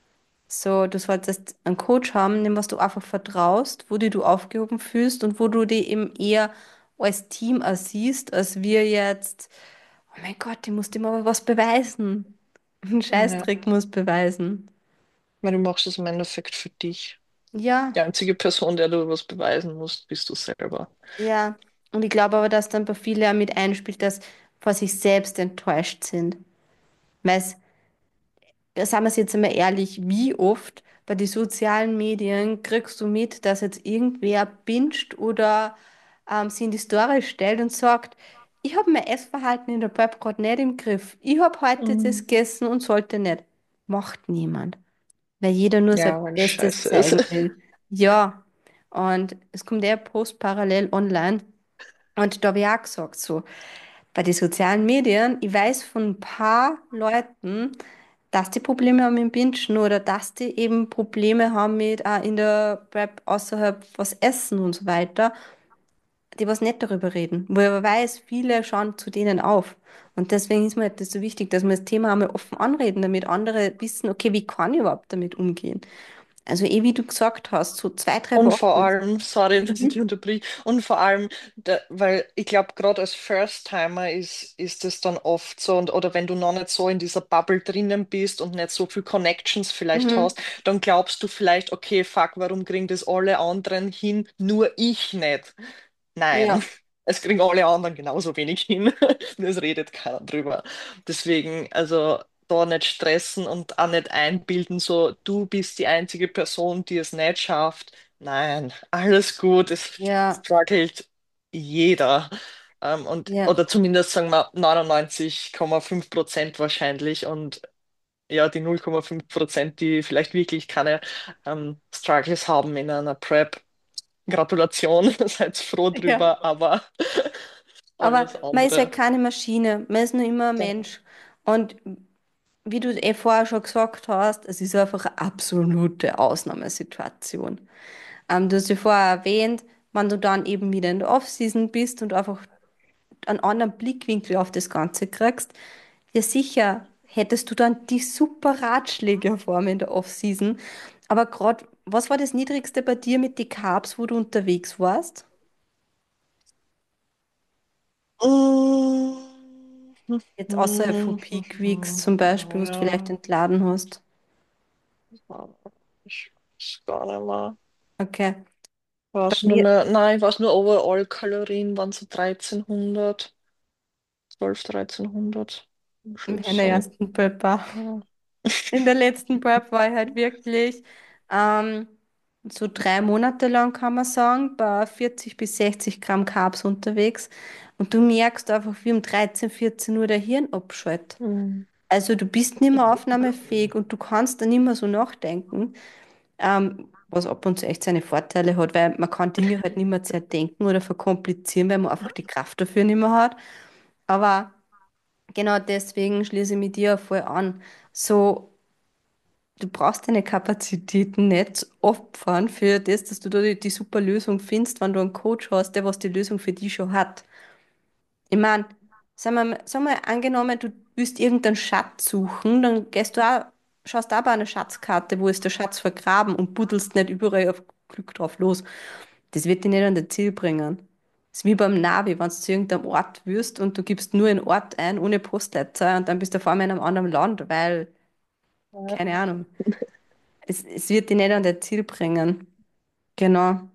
So, du solltest einen Coach haben, dem was du einfach vertraust, wo dich du aufgehoben fühlst und wo du dich eben eher als Team auch siehst, als wir jetzt, oh mein Gott, die muss dem aber was beweisen. Ein Ja, Scheißdreck muss beweisen. weil du machst es im Endeffekt für dich. Ja, Die einzige Person, der du was beweisen musst, bist du selber. ja. Und ich glaube aber, dass dann bei vielen auch mit einspielt, dass vor sich selbst enttäuscht sind. Weil es sagen wir es jetzt einmal ehrlich, wie oft bei den sozialen Medien kriegst du mit, dass jetzt irgendwer binscht oder ähm, sie in die Story stellt und sagt, ich habe mein Essverhalten in der Prep gerade nicht im Griff. Ich habe heute das Mhm. gegessen und sollte nicht. Macht niemand, weil jeder nur sein Ja, weil es Bestes scheiße ist. zeigen will. Ja, und es kommt der Post parallel online und da habe ich auch gesagt, so, bei den sozialen Medien, ich weiß von ein paar Leuten, dass die Probleme haben mit dem Bingen oder dass die eben Probleme haben mit äh, in der Prep außerhalb was essen und so weiter, die was nicht darüber reden. Wo ich aber weiß, viele schauen zu denen auf. Und deswegen ist mir halt das so wichtig, dass wir das Thema einmal offen anreden, damit andere wissen, okay, wie kann ich überhaupt damit umgehen? Also eh, wie du gesagt hast, so zwei, drei Und vor Wochen. allem, sorry, dass ich dich Mhm. unterbrich, und vor allem, da, weil ich glaube, gerade als First-Timer ist, ist es dann oft so, und, oder wenn du noch nicht so in dieser Bubble drinnen bist und nicht so viel Connections vielleicht Mhm. hast, dann glaubst du vielleicht, okay, fuck, warum kriegen das alle anderen hin, nur ich nicht? Nein, Ja, es kriegen alle anderen genauso wenig hin. Nur es redet keiner drüber. Deswegen, also da nicht stressen und auch nicht einbilden, so du bist die einzige Person, die es nicht schafft. Nein, alles gut. Es ja, struggelt jeder. Ähm, und, ja, oder zumindest sagen wir neunundneunzig Komma fünf Prozent wahrscheinlich. Und ja, die null Komma fünf Prozent, die vielleicht wirklich keine ähm, Struggles haben in einer Prep. Gratulation, seid froh ja. drüber, aber Aber alles man ist ja andere. keine Maschine, man ist nur immer ein Genau. Mensch. Und wie du eh vorher schon gesagt hast, es ist einfach eine absolute Ausnahmesituation. Ähm, du hast ja vorher erwähnt, wenn du dann eben wieder in der Off-Season bist und einfach einen anderen Blickwinkel auf das Ganze kriegst, ja sicher hättest du dann die super Ratschläge vor mir in der Off-Season. Aber gerade, was war das Niedrigste bei dir mit den Carbs, wo du unterwegs warst? Mm, Jetzt außerhalb von Peak Weeks zum Beispiel, wo du vielleicht Ja, entladen hast. ich weiß gar nicht mehr. Okay. Bei Was nur mir, mehr, nein, ich weiß nur Overall-Kalorien waren so dreizehnhundert, zwölf, dreizehnhundert am in Schluss meiner dann. ersten Prep war. Ja. In der letzten Prep war ich halt wirklich ähm, so drei Monate lang, kann man sagen, bei vierzig bis sechzig Gramm Carbs unterwegs. Und du merkst einfach, wie um dreizehn, vierzehn Uhr der Hirn abschaltet. Hm. Also du bist nicht mehr aufnahmefähig und du kannst dann nicht mehr so nachdenken, ähm, was ab und zu echt seine Vorteile hat, weil man kann Dinge halt nicht mehr zerdenken oder verkomplizieren, weil man einfach die Kraft dafür nicht mehr hat. Aber genau deswegen schließe ich mich dir voll an. So, du brauchst deine Kapazitäten nicht opfern für das, dass du da die, die super Lösung findest, wenn du einen Coach hast, der was die Lösung für dich schon hat. Ich meine, sag mal, sag mal, angenommen, du willst irgendeinen Schatz suchen, dann gehst du auch schaust da bei einer Schatzkarte, wo ist der Schatz vergraben und buddelst nicht überall auf Glück drauf los. Das wird dich nicht an dein Ziel bringen. Das ist wie beim Navi, wenn du zu irgendeinem Ort wirst und du gibst nur einen Ort ein, ohne Postleitzahl und dann bist du auf einmal in einem anderen Land, weil, Ja. keine Ahnung, es, es wird dich nicht an dein Ziel bringen. Genau.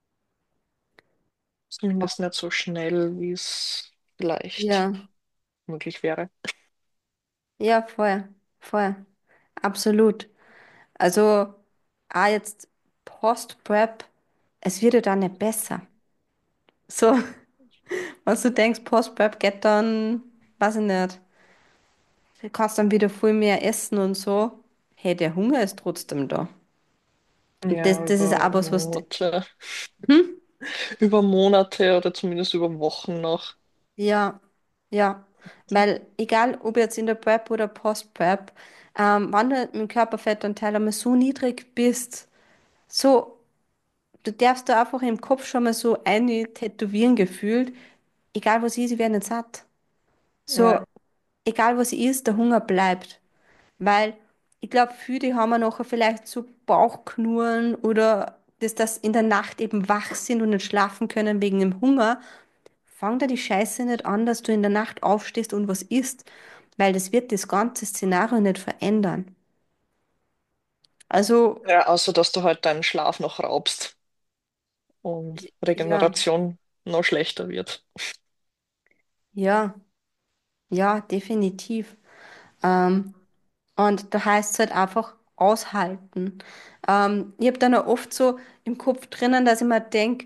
Zumindest nicht so schnell, wie es vielleicht Ja, möglich wäre. ja, voll, voll. Absolut. Also, auch jetzt Post-Prep, es wird ja dann nicht besser. So, was du denkst, Post-Prep geht dann, weiß ich nicht, du kannst dann wieder viel mehr essen und so. Hey, der Hunger ist trotzdem da. Und das, Ja, das ist über auch was, was, du- Monate, hm? über Monate oder zumindest über Wochen noch. Ja, ja. Weil egal, ob jetzt in der Prep oder Post-Prep, ähm, wenn du mit dem Körperfettanteil einmal so niedrig bist, so, du darfst da einfach im Kopf schon mal so eine tätowieren gefühlt, egal was ist, sie werden nicht satt. So, Ja, egal was ist, der Hunger bleibt. Weil ich glaube, viele die haben wir nachher vielleicht so Bauchknurren oder dass das in der Nacht eben wach sind und nicht schlafen können wegen dem Hunger. Fang da die Scheiße nicht an, dass du in der Nacht aufstehst und was isst, weil das wird das ganze Szenario nicht verändern. Also, ja, außer dass du halt deinen Schlaf noch raubst und ja, Regeneration noch schlechter wird. ja, ja, definitiv. Ähm, und da heißt es halt einfach aushalten. Ähm, ich habe dann auch oft so im Kopf drinnen, dass ich mir denke,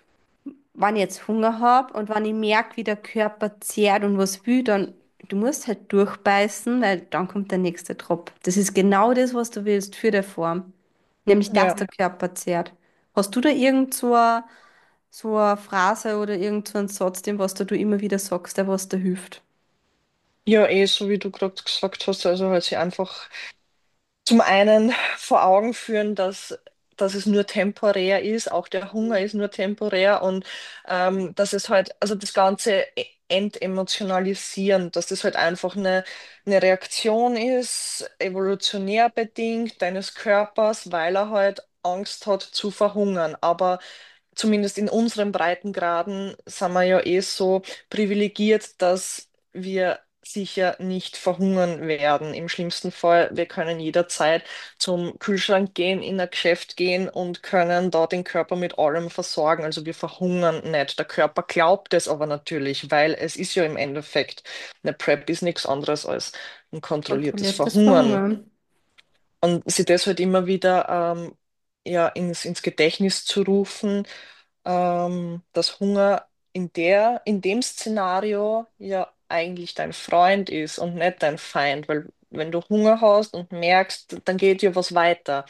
wenn ich jetzt Hunger habe und wenn ich merke, wie der Körper zehrt und was will, dann du musst halt durchbeißen, weil dann kommt der nächste Drop. Das ist genau das, was du willst für die Form. Nämlich, dass Ja, der Körper zehrt. Hast du da irgend so eine, so eine Phrase oder irgend so einen Satz, den was da du immer wieder sagst, der was da hilft? ja, eh, so wie du gerade gesagt hast, also halt sie einfach zum einen vor Augen führen, dass, dass es nur temporär ist, auch der Hunger ist nur temporär und ähm, dass es halt, also das Ganze e- entemotionalisieren, dass das halt einfach eine, eine Reaktion ist, evolutionär bedingt deines Körpers, weil er halt Angst hat zu verhungern. Aber zumindest in unseren Breitengraden sind wir ja eh so privilegiert, dass wir sicher nicht verhungern werden. Im schlimmsten Fall, wir können jederzeit zum Kühlschrank gehen, in ein Geschäft gehen und können da den Körper mit allem versorgen. Also wir verhungern nicht. Der Körper glaubt es aber natürlich, weil es ist ja im Endeffekt, eine Prep ist nichts anderes als ein kontrolliertes Kontrolliertes Verhungern. Verhungern. Und sich das halt immer wieder ähm, ja, ins, ins Gedächtnis zu rufen, ähm, dass Hunger in der, in dem Szenario ja eigentlich dein Freund ist und nicht dein Feind, weil wenn du Hunger hast und merkst, dann geht dir was weiter.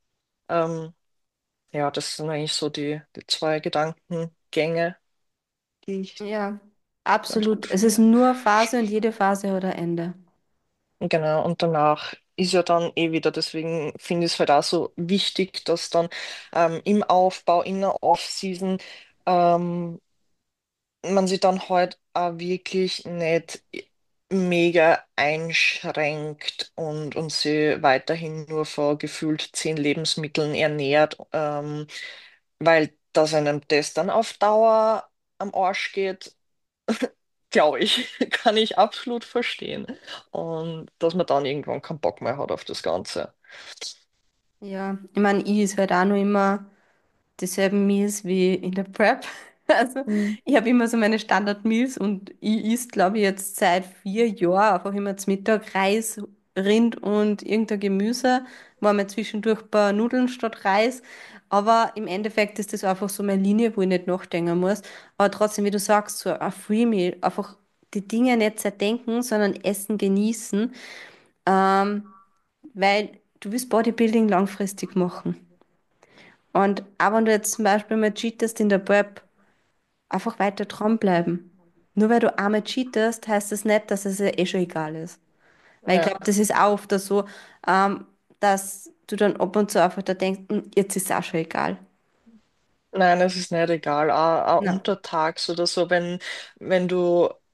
Ähm, ja, das sind eigentlich so die, die zwei Gedankengänge, die ich Ja, ganz gut absolut. Es ist finde. nur eine Phase und jede Phase hat ein Ende. Genau, und danach ist ja dann eh wieder, deswegen finde ich es halt auch so wichtig, dass dann ähm, im Aufbau, in der Off-Season, ähm, man sich dann halt auch wirklich nicht mega einschränkt und, und sie weiterhin nur vor gefühlt zehn Lebensmitteln ernährt, ähm, weil dass einem das dann auf Dauer am Arsch geht, glaube ich, kann ich absolut verstehen. Und dass man dann irgendwann keinen Bock mehr hat auf das Ganze. Ja, ich meine, ich ist halt auch noch immer dieselben Meals wie in der Prep. Also Mhm. ich habe immer so meine Standard-Meals und ich esse, glaube ich, jetzt seit vier Jahren einfach immer zum Mittag Reis, Rind und irgendein Gemüse. War mir zwischendurch ein paar Nudeln statt Reis. Aber im Endeffekt ist das einfach so meine Linie, wo ich nicht nachdenken muss. Aber trotzdem, wie du sagst, so ein Free Meal, einfach die Dinge nicht zerdenken, sondern essen, genießen. Ähm, weil du willst Bodybuilding langfristig machen. Und auch wenn du jetzt zum Beispiel mal cheatest in der Prep, einfach weiter dranbleiben. Nur weil du einmal cheatest, heißt das nicht, dass es ja eh schon egal ist. Weil ich Ja. glaube, das ist auch oft so, ähm, dass du dann ab und zu einfach da denkst, "Hm, jetzt ist es auch schon egal." Nein, es ist nicht egal. Auch, auch Na, untertags oder so, wenn, wenn du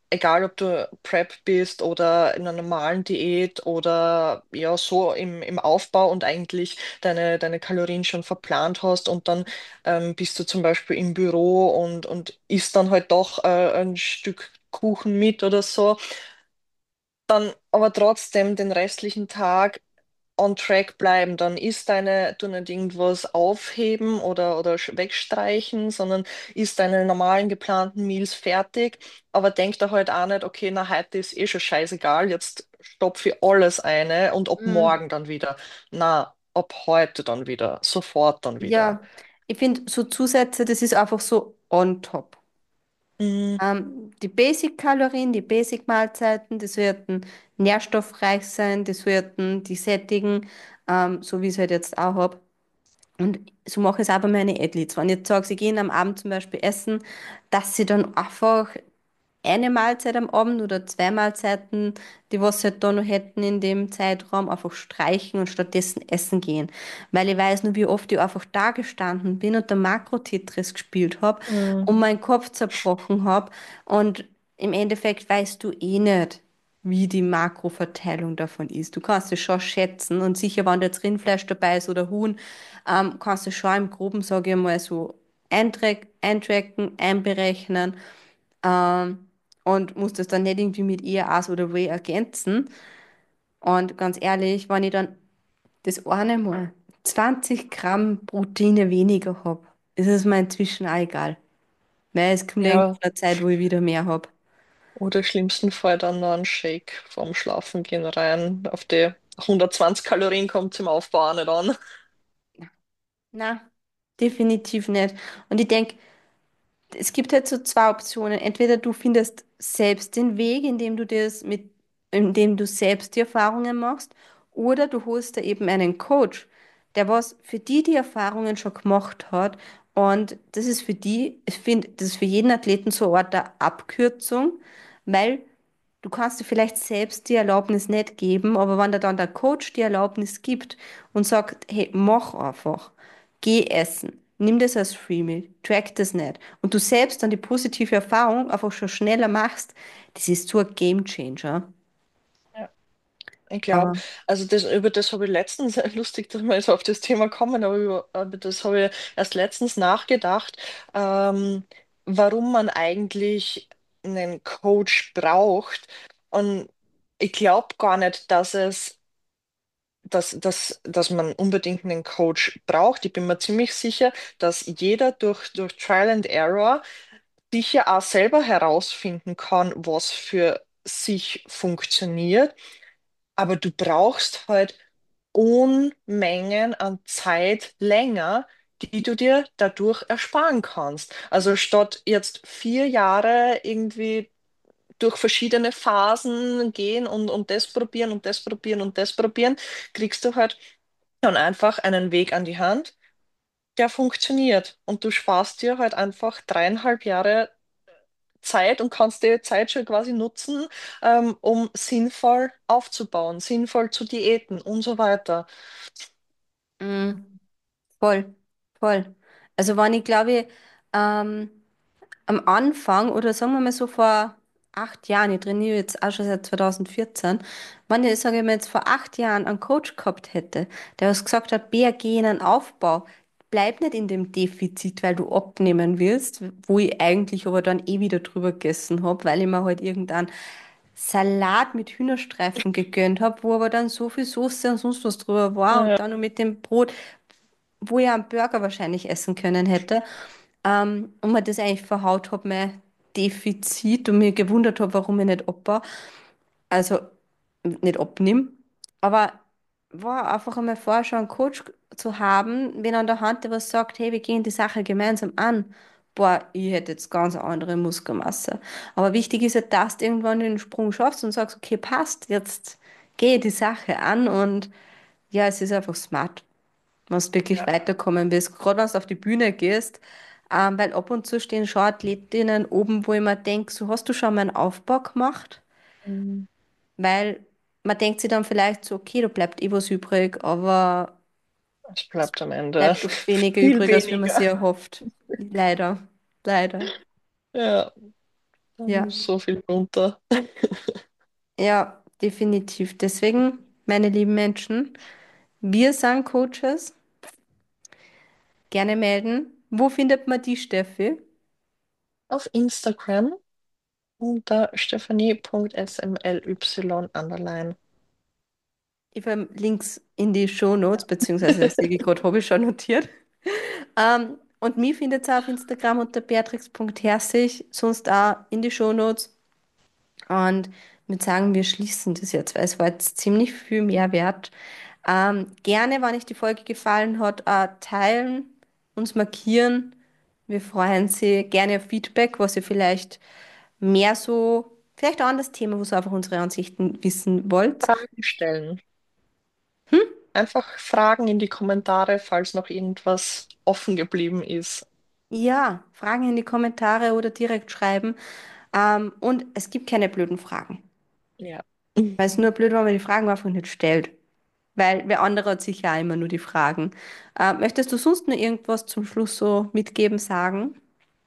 egal ob du Prep bist oder in einer normalen Diät oder ja, so im, im Aufbau und eigentlich deine, deine Kalorien schon verplant hast und dann ähm, bist du zum Beispiel im Büro und, und isst dann halt doch äh, ein Stück Kuchen mit oder so, dann aber trotzdem den restlichen Tag on track bleiben. Dann ist deine, du nicht irgendwas aufheben oder, oder sch- wegstreichen, sondern ist deine normalen geplanten Meals fertig. Aber denk da halt auch nicht, okay, na, heute ist eh schon scheißegal, jetzt stopfe ich alles eine und ab Mm, morgen dann wieder. Na, ab heute dann wieder, sofort dann wieder. ja, ich finde so Zusätze, das ist einfach so on top. Mm, Ähm, die Basic-Kalorien, die Basic-Mahlzeiten, die sollten nährstoffreich sein, die sollten die sättigen, ähm, so wie ich es halt jetzt auch habe. Und so mache ich es auch bei meinen Edlits. Wenn ich jetzt sage, sie gehen am Abend zum Beispiel essen, dass sie dann einfach eine Mahlzeit am Abend oder zwei Mahlzeiten, die was sie halt da noch hätten in dem Zeitraum, einfach streichen und stattdessen essen gehen. Weil ich weiß nur, wie oft ich einfach da gestanden bin und der Makro-Tetris gespielt habe mm, und meinen Kopf zerbrochen habe. Und im Endeffekt weißt du eh nicht, wie die Makroverteilung davon ist. Du kannst es schon schätzen und sicher, wenn da jetzt Rindfleisch dabei ist oder Huhn, ähm, kannst du schon im Groben, sage ich mal, so eintrack, eintracken, einberechnen, ähm, und muss das dann nicht irgendwie mit I A S oder Whey ergänzen. Und ganz ehrlich, wenn ich dann das eine Mal zwanzig Gramm Proteine weniger habe, ist es mir inzwischen auch egal. Weil es kommt irgendwann ja, eine Zeit, wo ich wieder mehr habe. oder im schlimmsten Fall dann noch ein Shake vorm Schlafengehen rein. Auf die hundertzwanzig Kalorien kommt es im Aufbau auch nicht an. Na, definitiv nicht. Und ich denke, es gibt halt so zwei Optionen. Entweder du findest selbst den Weg, indem du das mit, indem du selbst die Erfahrungen machst, oder du holst da eben einen Coach, der was für die die Erfahrungen schon gemacht hat. Und das ist für die, ich finde, das ist für jeden Athleten so eine Art der Abkürzung, weil du kannst dir vielleicht selbst die Erlaubnis nicht geben, aber wenn dir dann der Coach die Erlaubnis gibt und sagt, hey, mach einfach, geh essen, nimm das als Freebie, track das nicht und du selbst dann die positive Erfahrung einfach schon schneller machst, das ist so ein Game Changer. Ich glaube, Aber, also das, über das habe ich letztens, lustig, dass wir jetzt auf das Thema kommen, aber über, über das habe ich erst letztens nachgedacht, ähm, warum man eigentlich einen Coach braucht. Und ich glaube gar nicht, dass es, dass, dass, dass man unbedingt einen Coach braucht. Ich bin mir ziemlich sicher, dass jeder durch, durch Trial and Error sicher auch selber herausfinden kann, was für sich funktioniert. Aber du brauchst halt Unmengen an Zeit länger, die du dir dadurch ersparen kannst. Also statt jetzt vier Jahre irgendwie durch verschiedene Phasen gehen und, und das probieren und das probieren und das probieren, kriegst du halt dann einfach einen Weg an die Hand, der funktioniert. Und du sparst dir halt einfach dreieinhalb Jahre Zeit und kannst die Zeit schon quasi nutzen, ähm, um sinnvoll aufzubauen, sinnvoll zu diäten und so weiter. mh, voll, voll. Also wenn ich glaube, ähm, am Anfang oder sagen wir mal so vor acht Jahren, ich trainiere jetzt auch schon seit zwanzig vierzehn, wenn ich, sage ich mal, jetzt vor acht Jahren einen Coach gehabt hätte, der was gesagt hat, B R G in einen Aufbau, bleib nicht in dem Defizit, weil du abnehmen willst, wo ich eigentlich aber dann eh wieder drüber gegessen habe, weil ich mir halt irgendeinen Salat mit Hühnerstreifen gegönnt habe, wo aber dann so viel Soße und sonst was drüber war und Ja, dann noch mit dem Brot, wo ich einen Burger wahrscheinlich essen können hätte. Ähm, und mir das eigentlich verhaut habe, mein Defizit und mir gewundert habe, warum ich nicht abbaue, also nicht abnimm. Aber war einfach einmal vorher schon einen Coach zu haben, wenn an der Hand, der was sagt, hey, wir gehen die Sache gemeinsam an. Boah, ich hätte jetzt ganz eine andere Muskelmasse. Aber wichtig ist ja, dass du irgendwann den Sprung schaffst und sagst, okay, passt, jetzt gehe die Sache an und ja, es ist einfach smart, wenn du wirklich ja. weiterkommen willst. Gerade wenn du auf die Bühne gehst, ähm, weil ab und zu stehen schon Athletinnen oben, wo ich mir denke, so hast du schon mal einen Aufbau gemacht? Mhm. Weil man denkt sich dann vielleicht so, okay, da bleibt eh was übrig, aber Es es bleibt am Ende bleibt doch weniger viel übrig, als wie man weniger. sich erhofft. Leider, leider. Ja. Da Ja, muss so viel runter. ja, definitiv. Deswegen, meine lieben Menschen, wir sind Coaches. Gerne melden. Wo findet man die, Steffi? Auf Instagram unter stephanie.smly underline. Ich habe Links in die Shownotes, beziehungsweise sehe ich gerade, habe ich schon notiert. Ähm, und mich findet ihr auf Instagram unter beatrix punkt herzig, sonst auch in die Shownotes. Und ich würde sagen, wir schließen das jetzt, weil es war jetzt ziemlich viel Mehrwert. Ähm, gerne, wenn euch die Folge gefallen hat, äh, teilen, uns markieren. Wir freuen Sie gerne auf Feedback, was ihr vielleicht mehr so, vielleicht auch an das Thema, wo ihr einfach unsere Ansichten wissen wollt. Fragen stellen. Hm? Einfach Fragen in die Kommentare, falls noch irgendwas offen geblieben ist. Ja, Fragen in die Kommentare oder direkt schreiben. Ähm, und es gibt keine blöden Fragen. Ja. Weil es nur blöd, wenn man die Fragen einfach nicht stellt. Weil wer andere hat sicher auch immer nur die Fragen. Äh, möchtest du sonst noch irgendwas zum Schluss so mitgeben, sagen?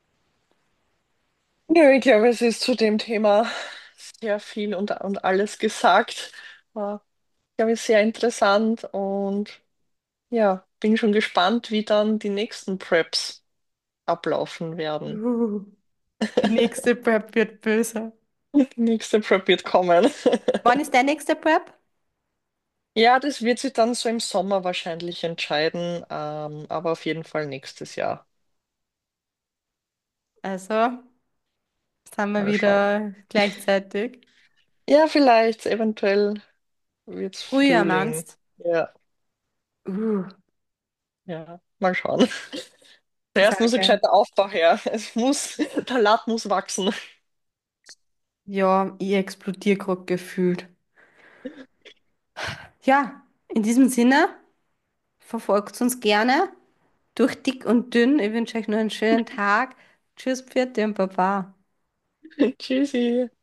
Nö, ich glaube, es ist zu dem Thema sehr viel und, und alles gesagt. War, glaube ich, sehr interessant und ja, bin schon gespannt, wie dann die nächsten Preps ablaufen werden. Uh, die nächste Prep wird böse. Die nächste Prep wird kommen. Wann ist der nächste Prep? Ja, das wird sich dann so im Sommer wahrscheinlich entscheiden, ähm, aber auf jeden Fall nächstes Jahr. Also, sind wir Mal schauen. wieder gleichzeitig. Ja, vielleicht, eventuell wird's Früher Frühling. meinst? Ja, Uh, ja, mal schauen. ist Zuerst auch muss ein geil. gescheiter Aufbau her. Es muss, der Latt muss wachsen. Ja, ich explodiere gerade gefühlt. Ja, in diesem Sinne, verfolgt uns gerne durch dick und dünn. Ich wünsche euch nur einen schönen Tag. Tschüss, Pfiat und Baba. Tschüssi.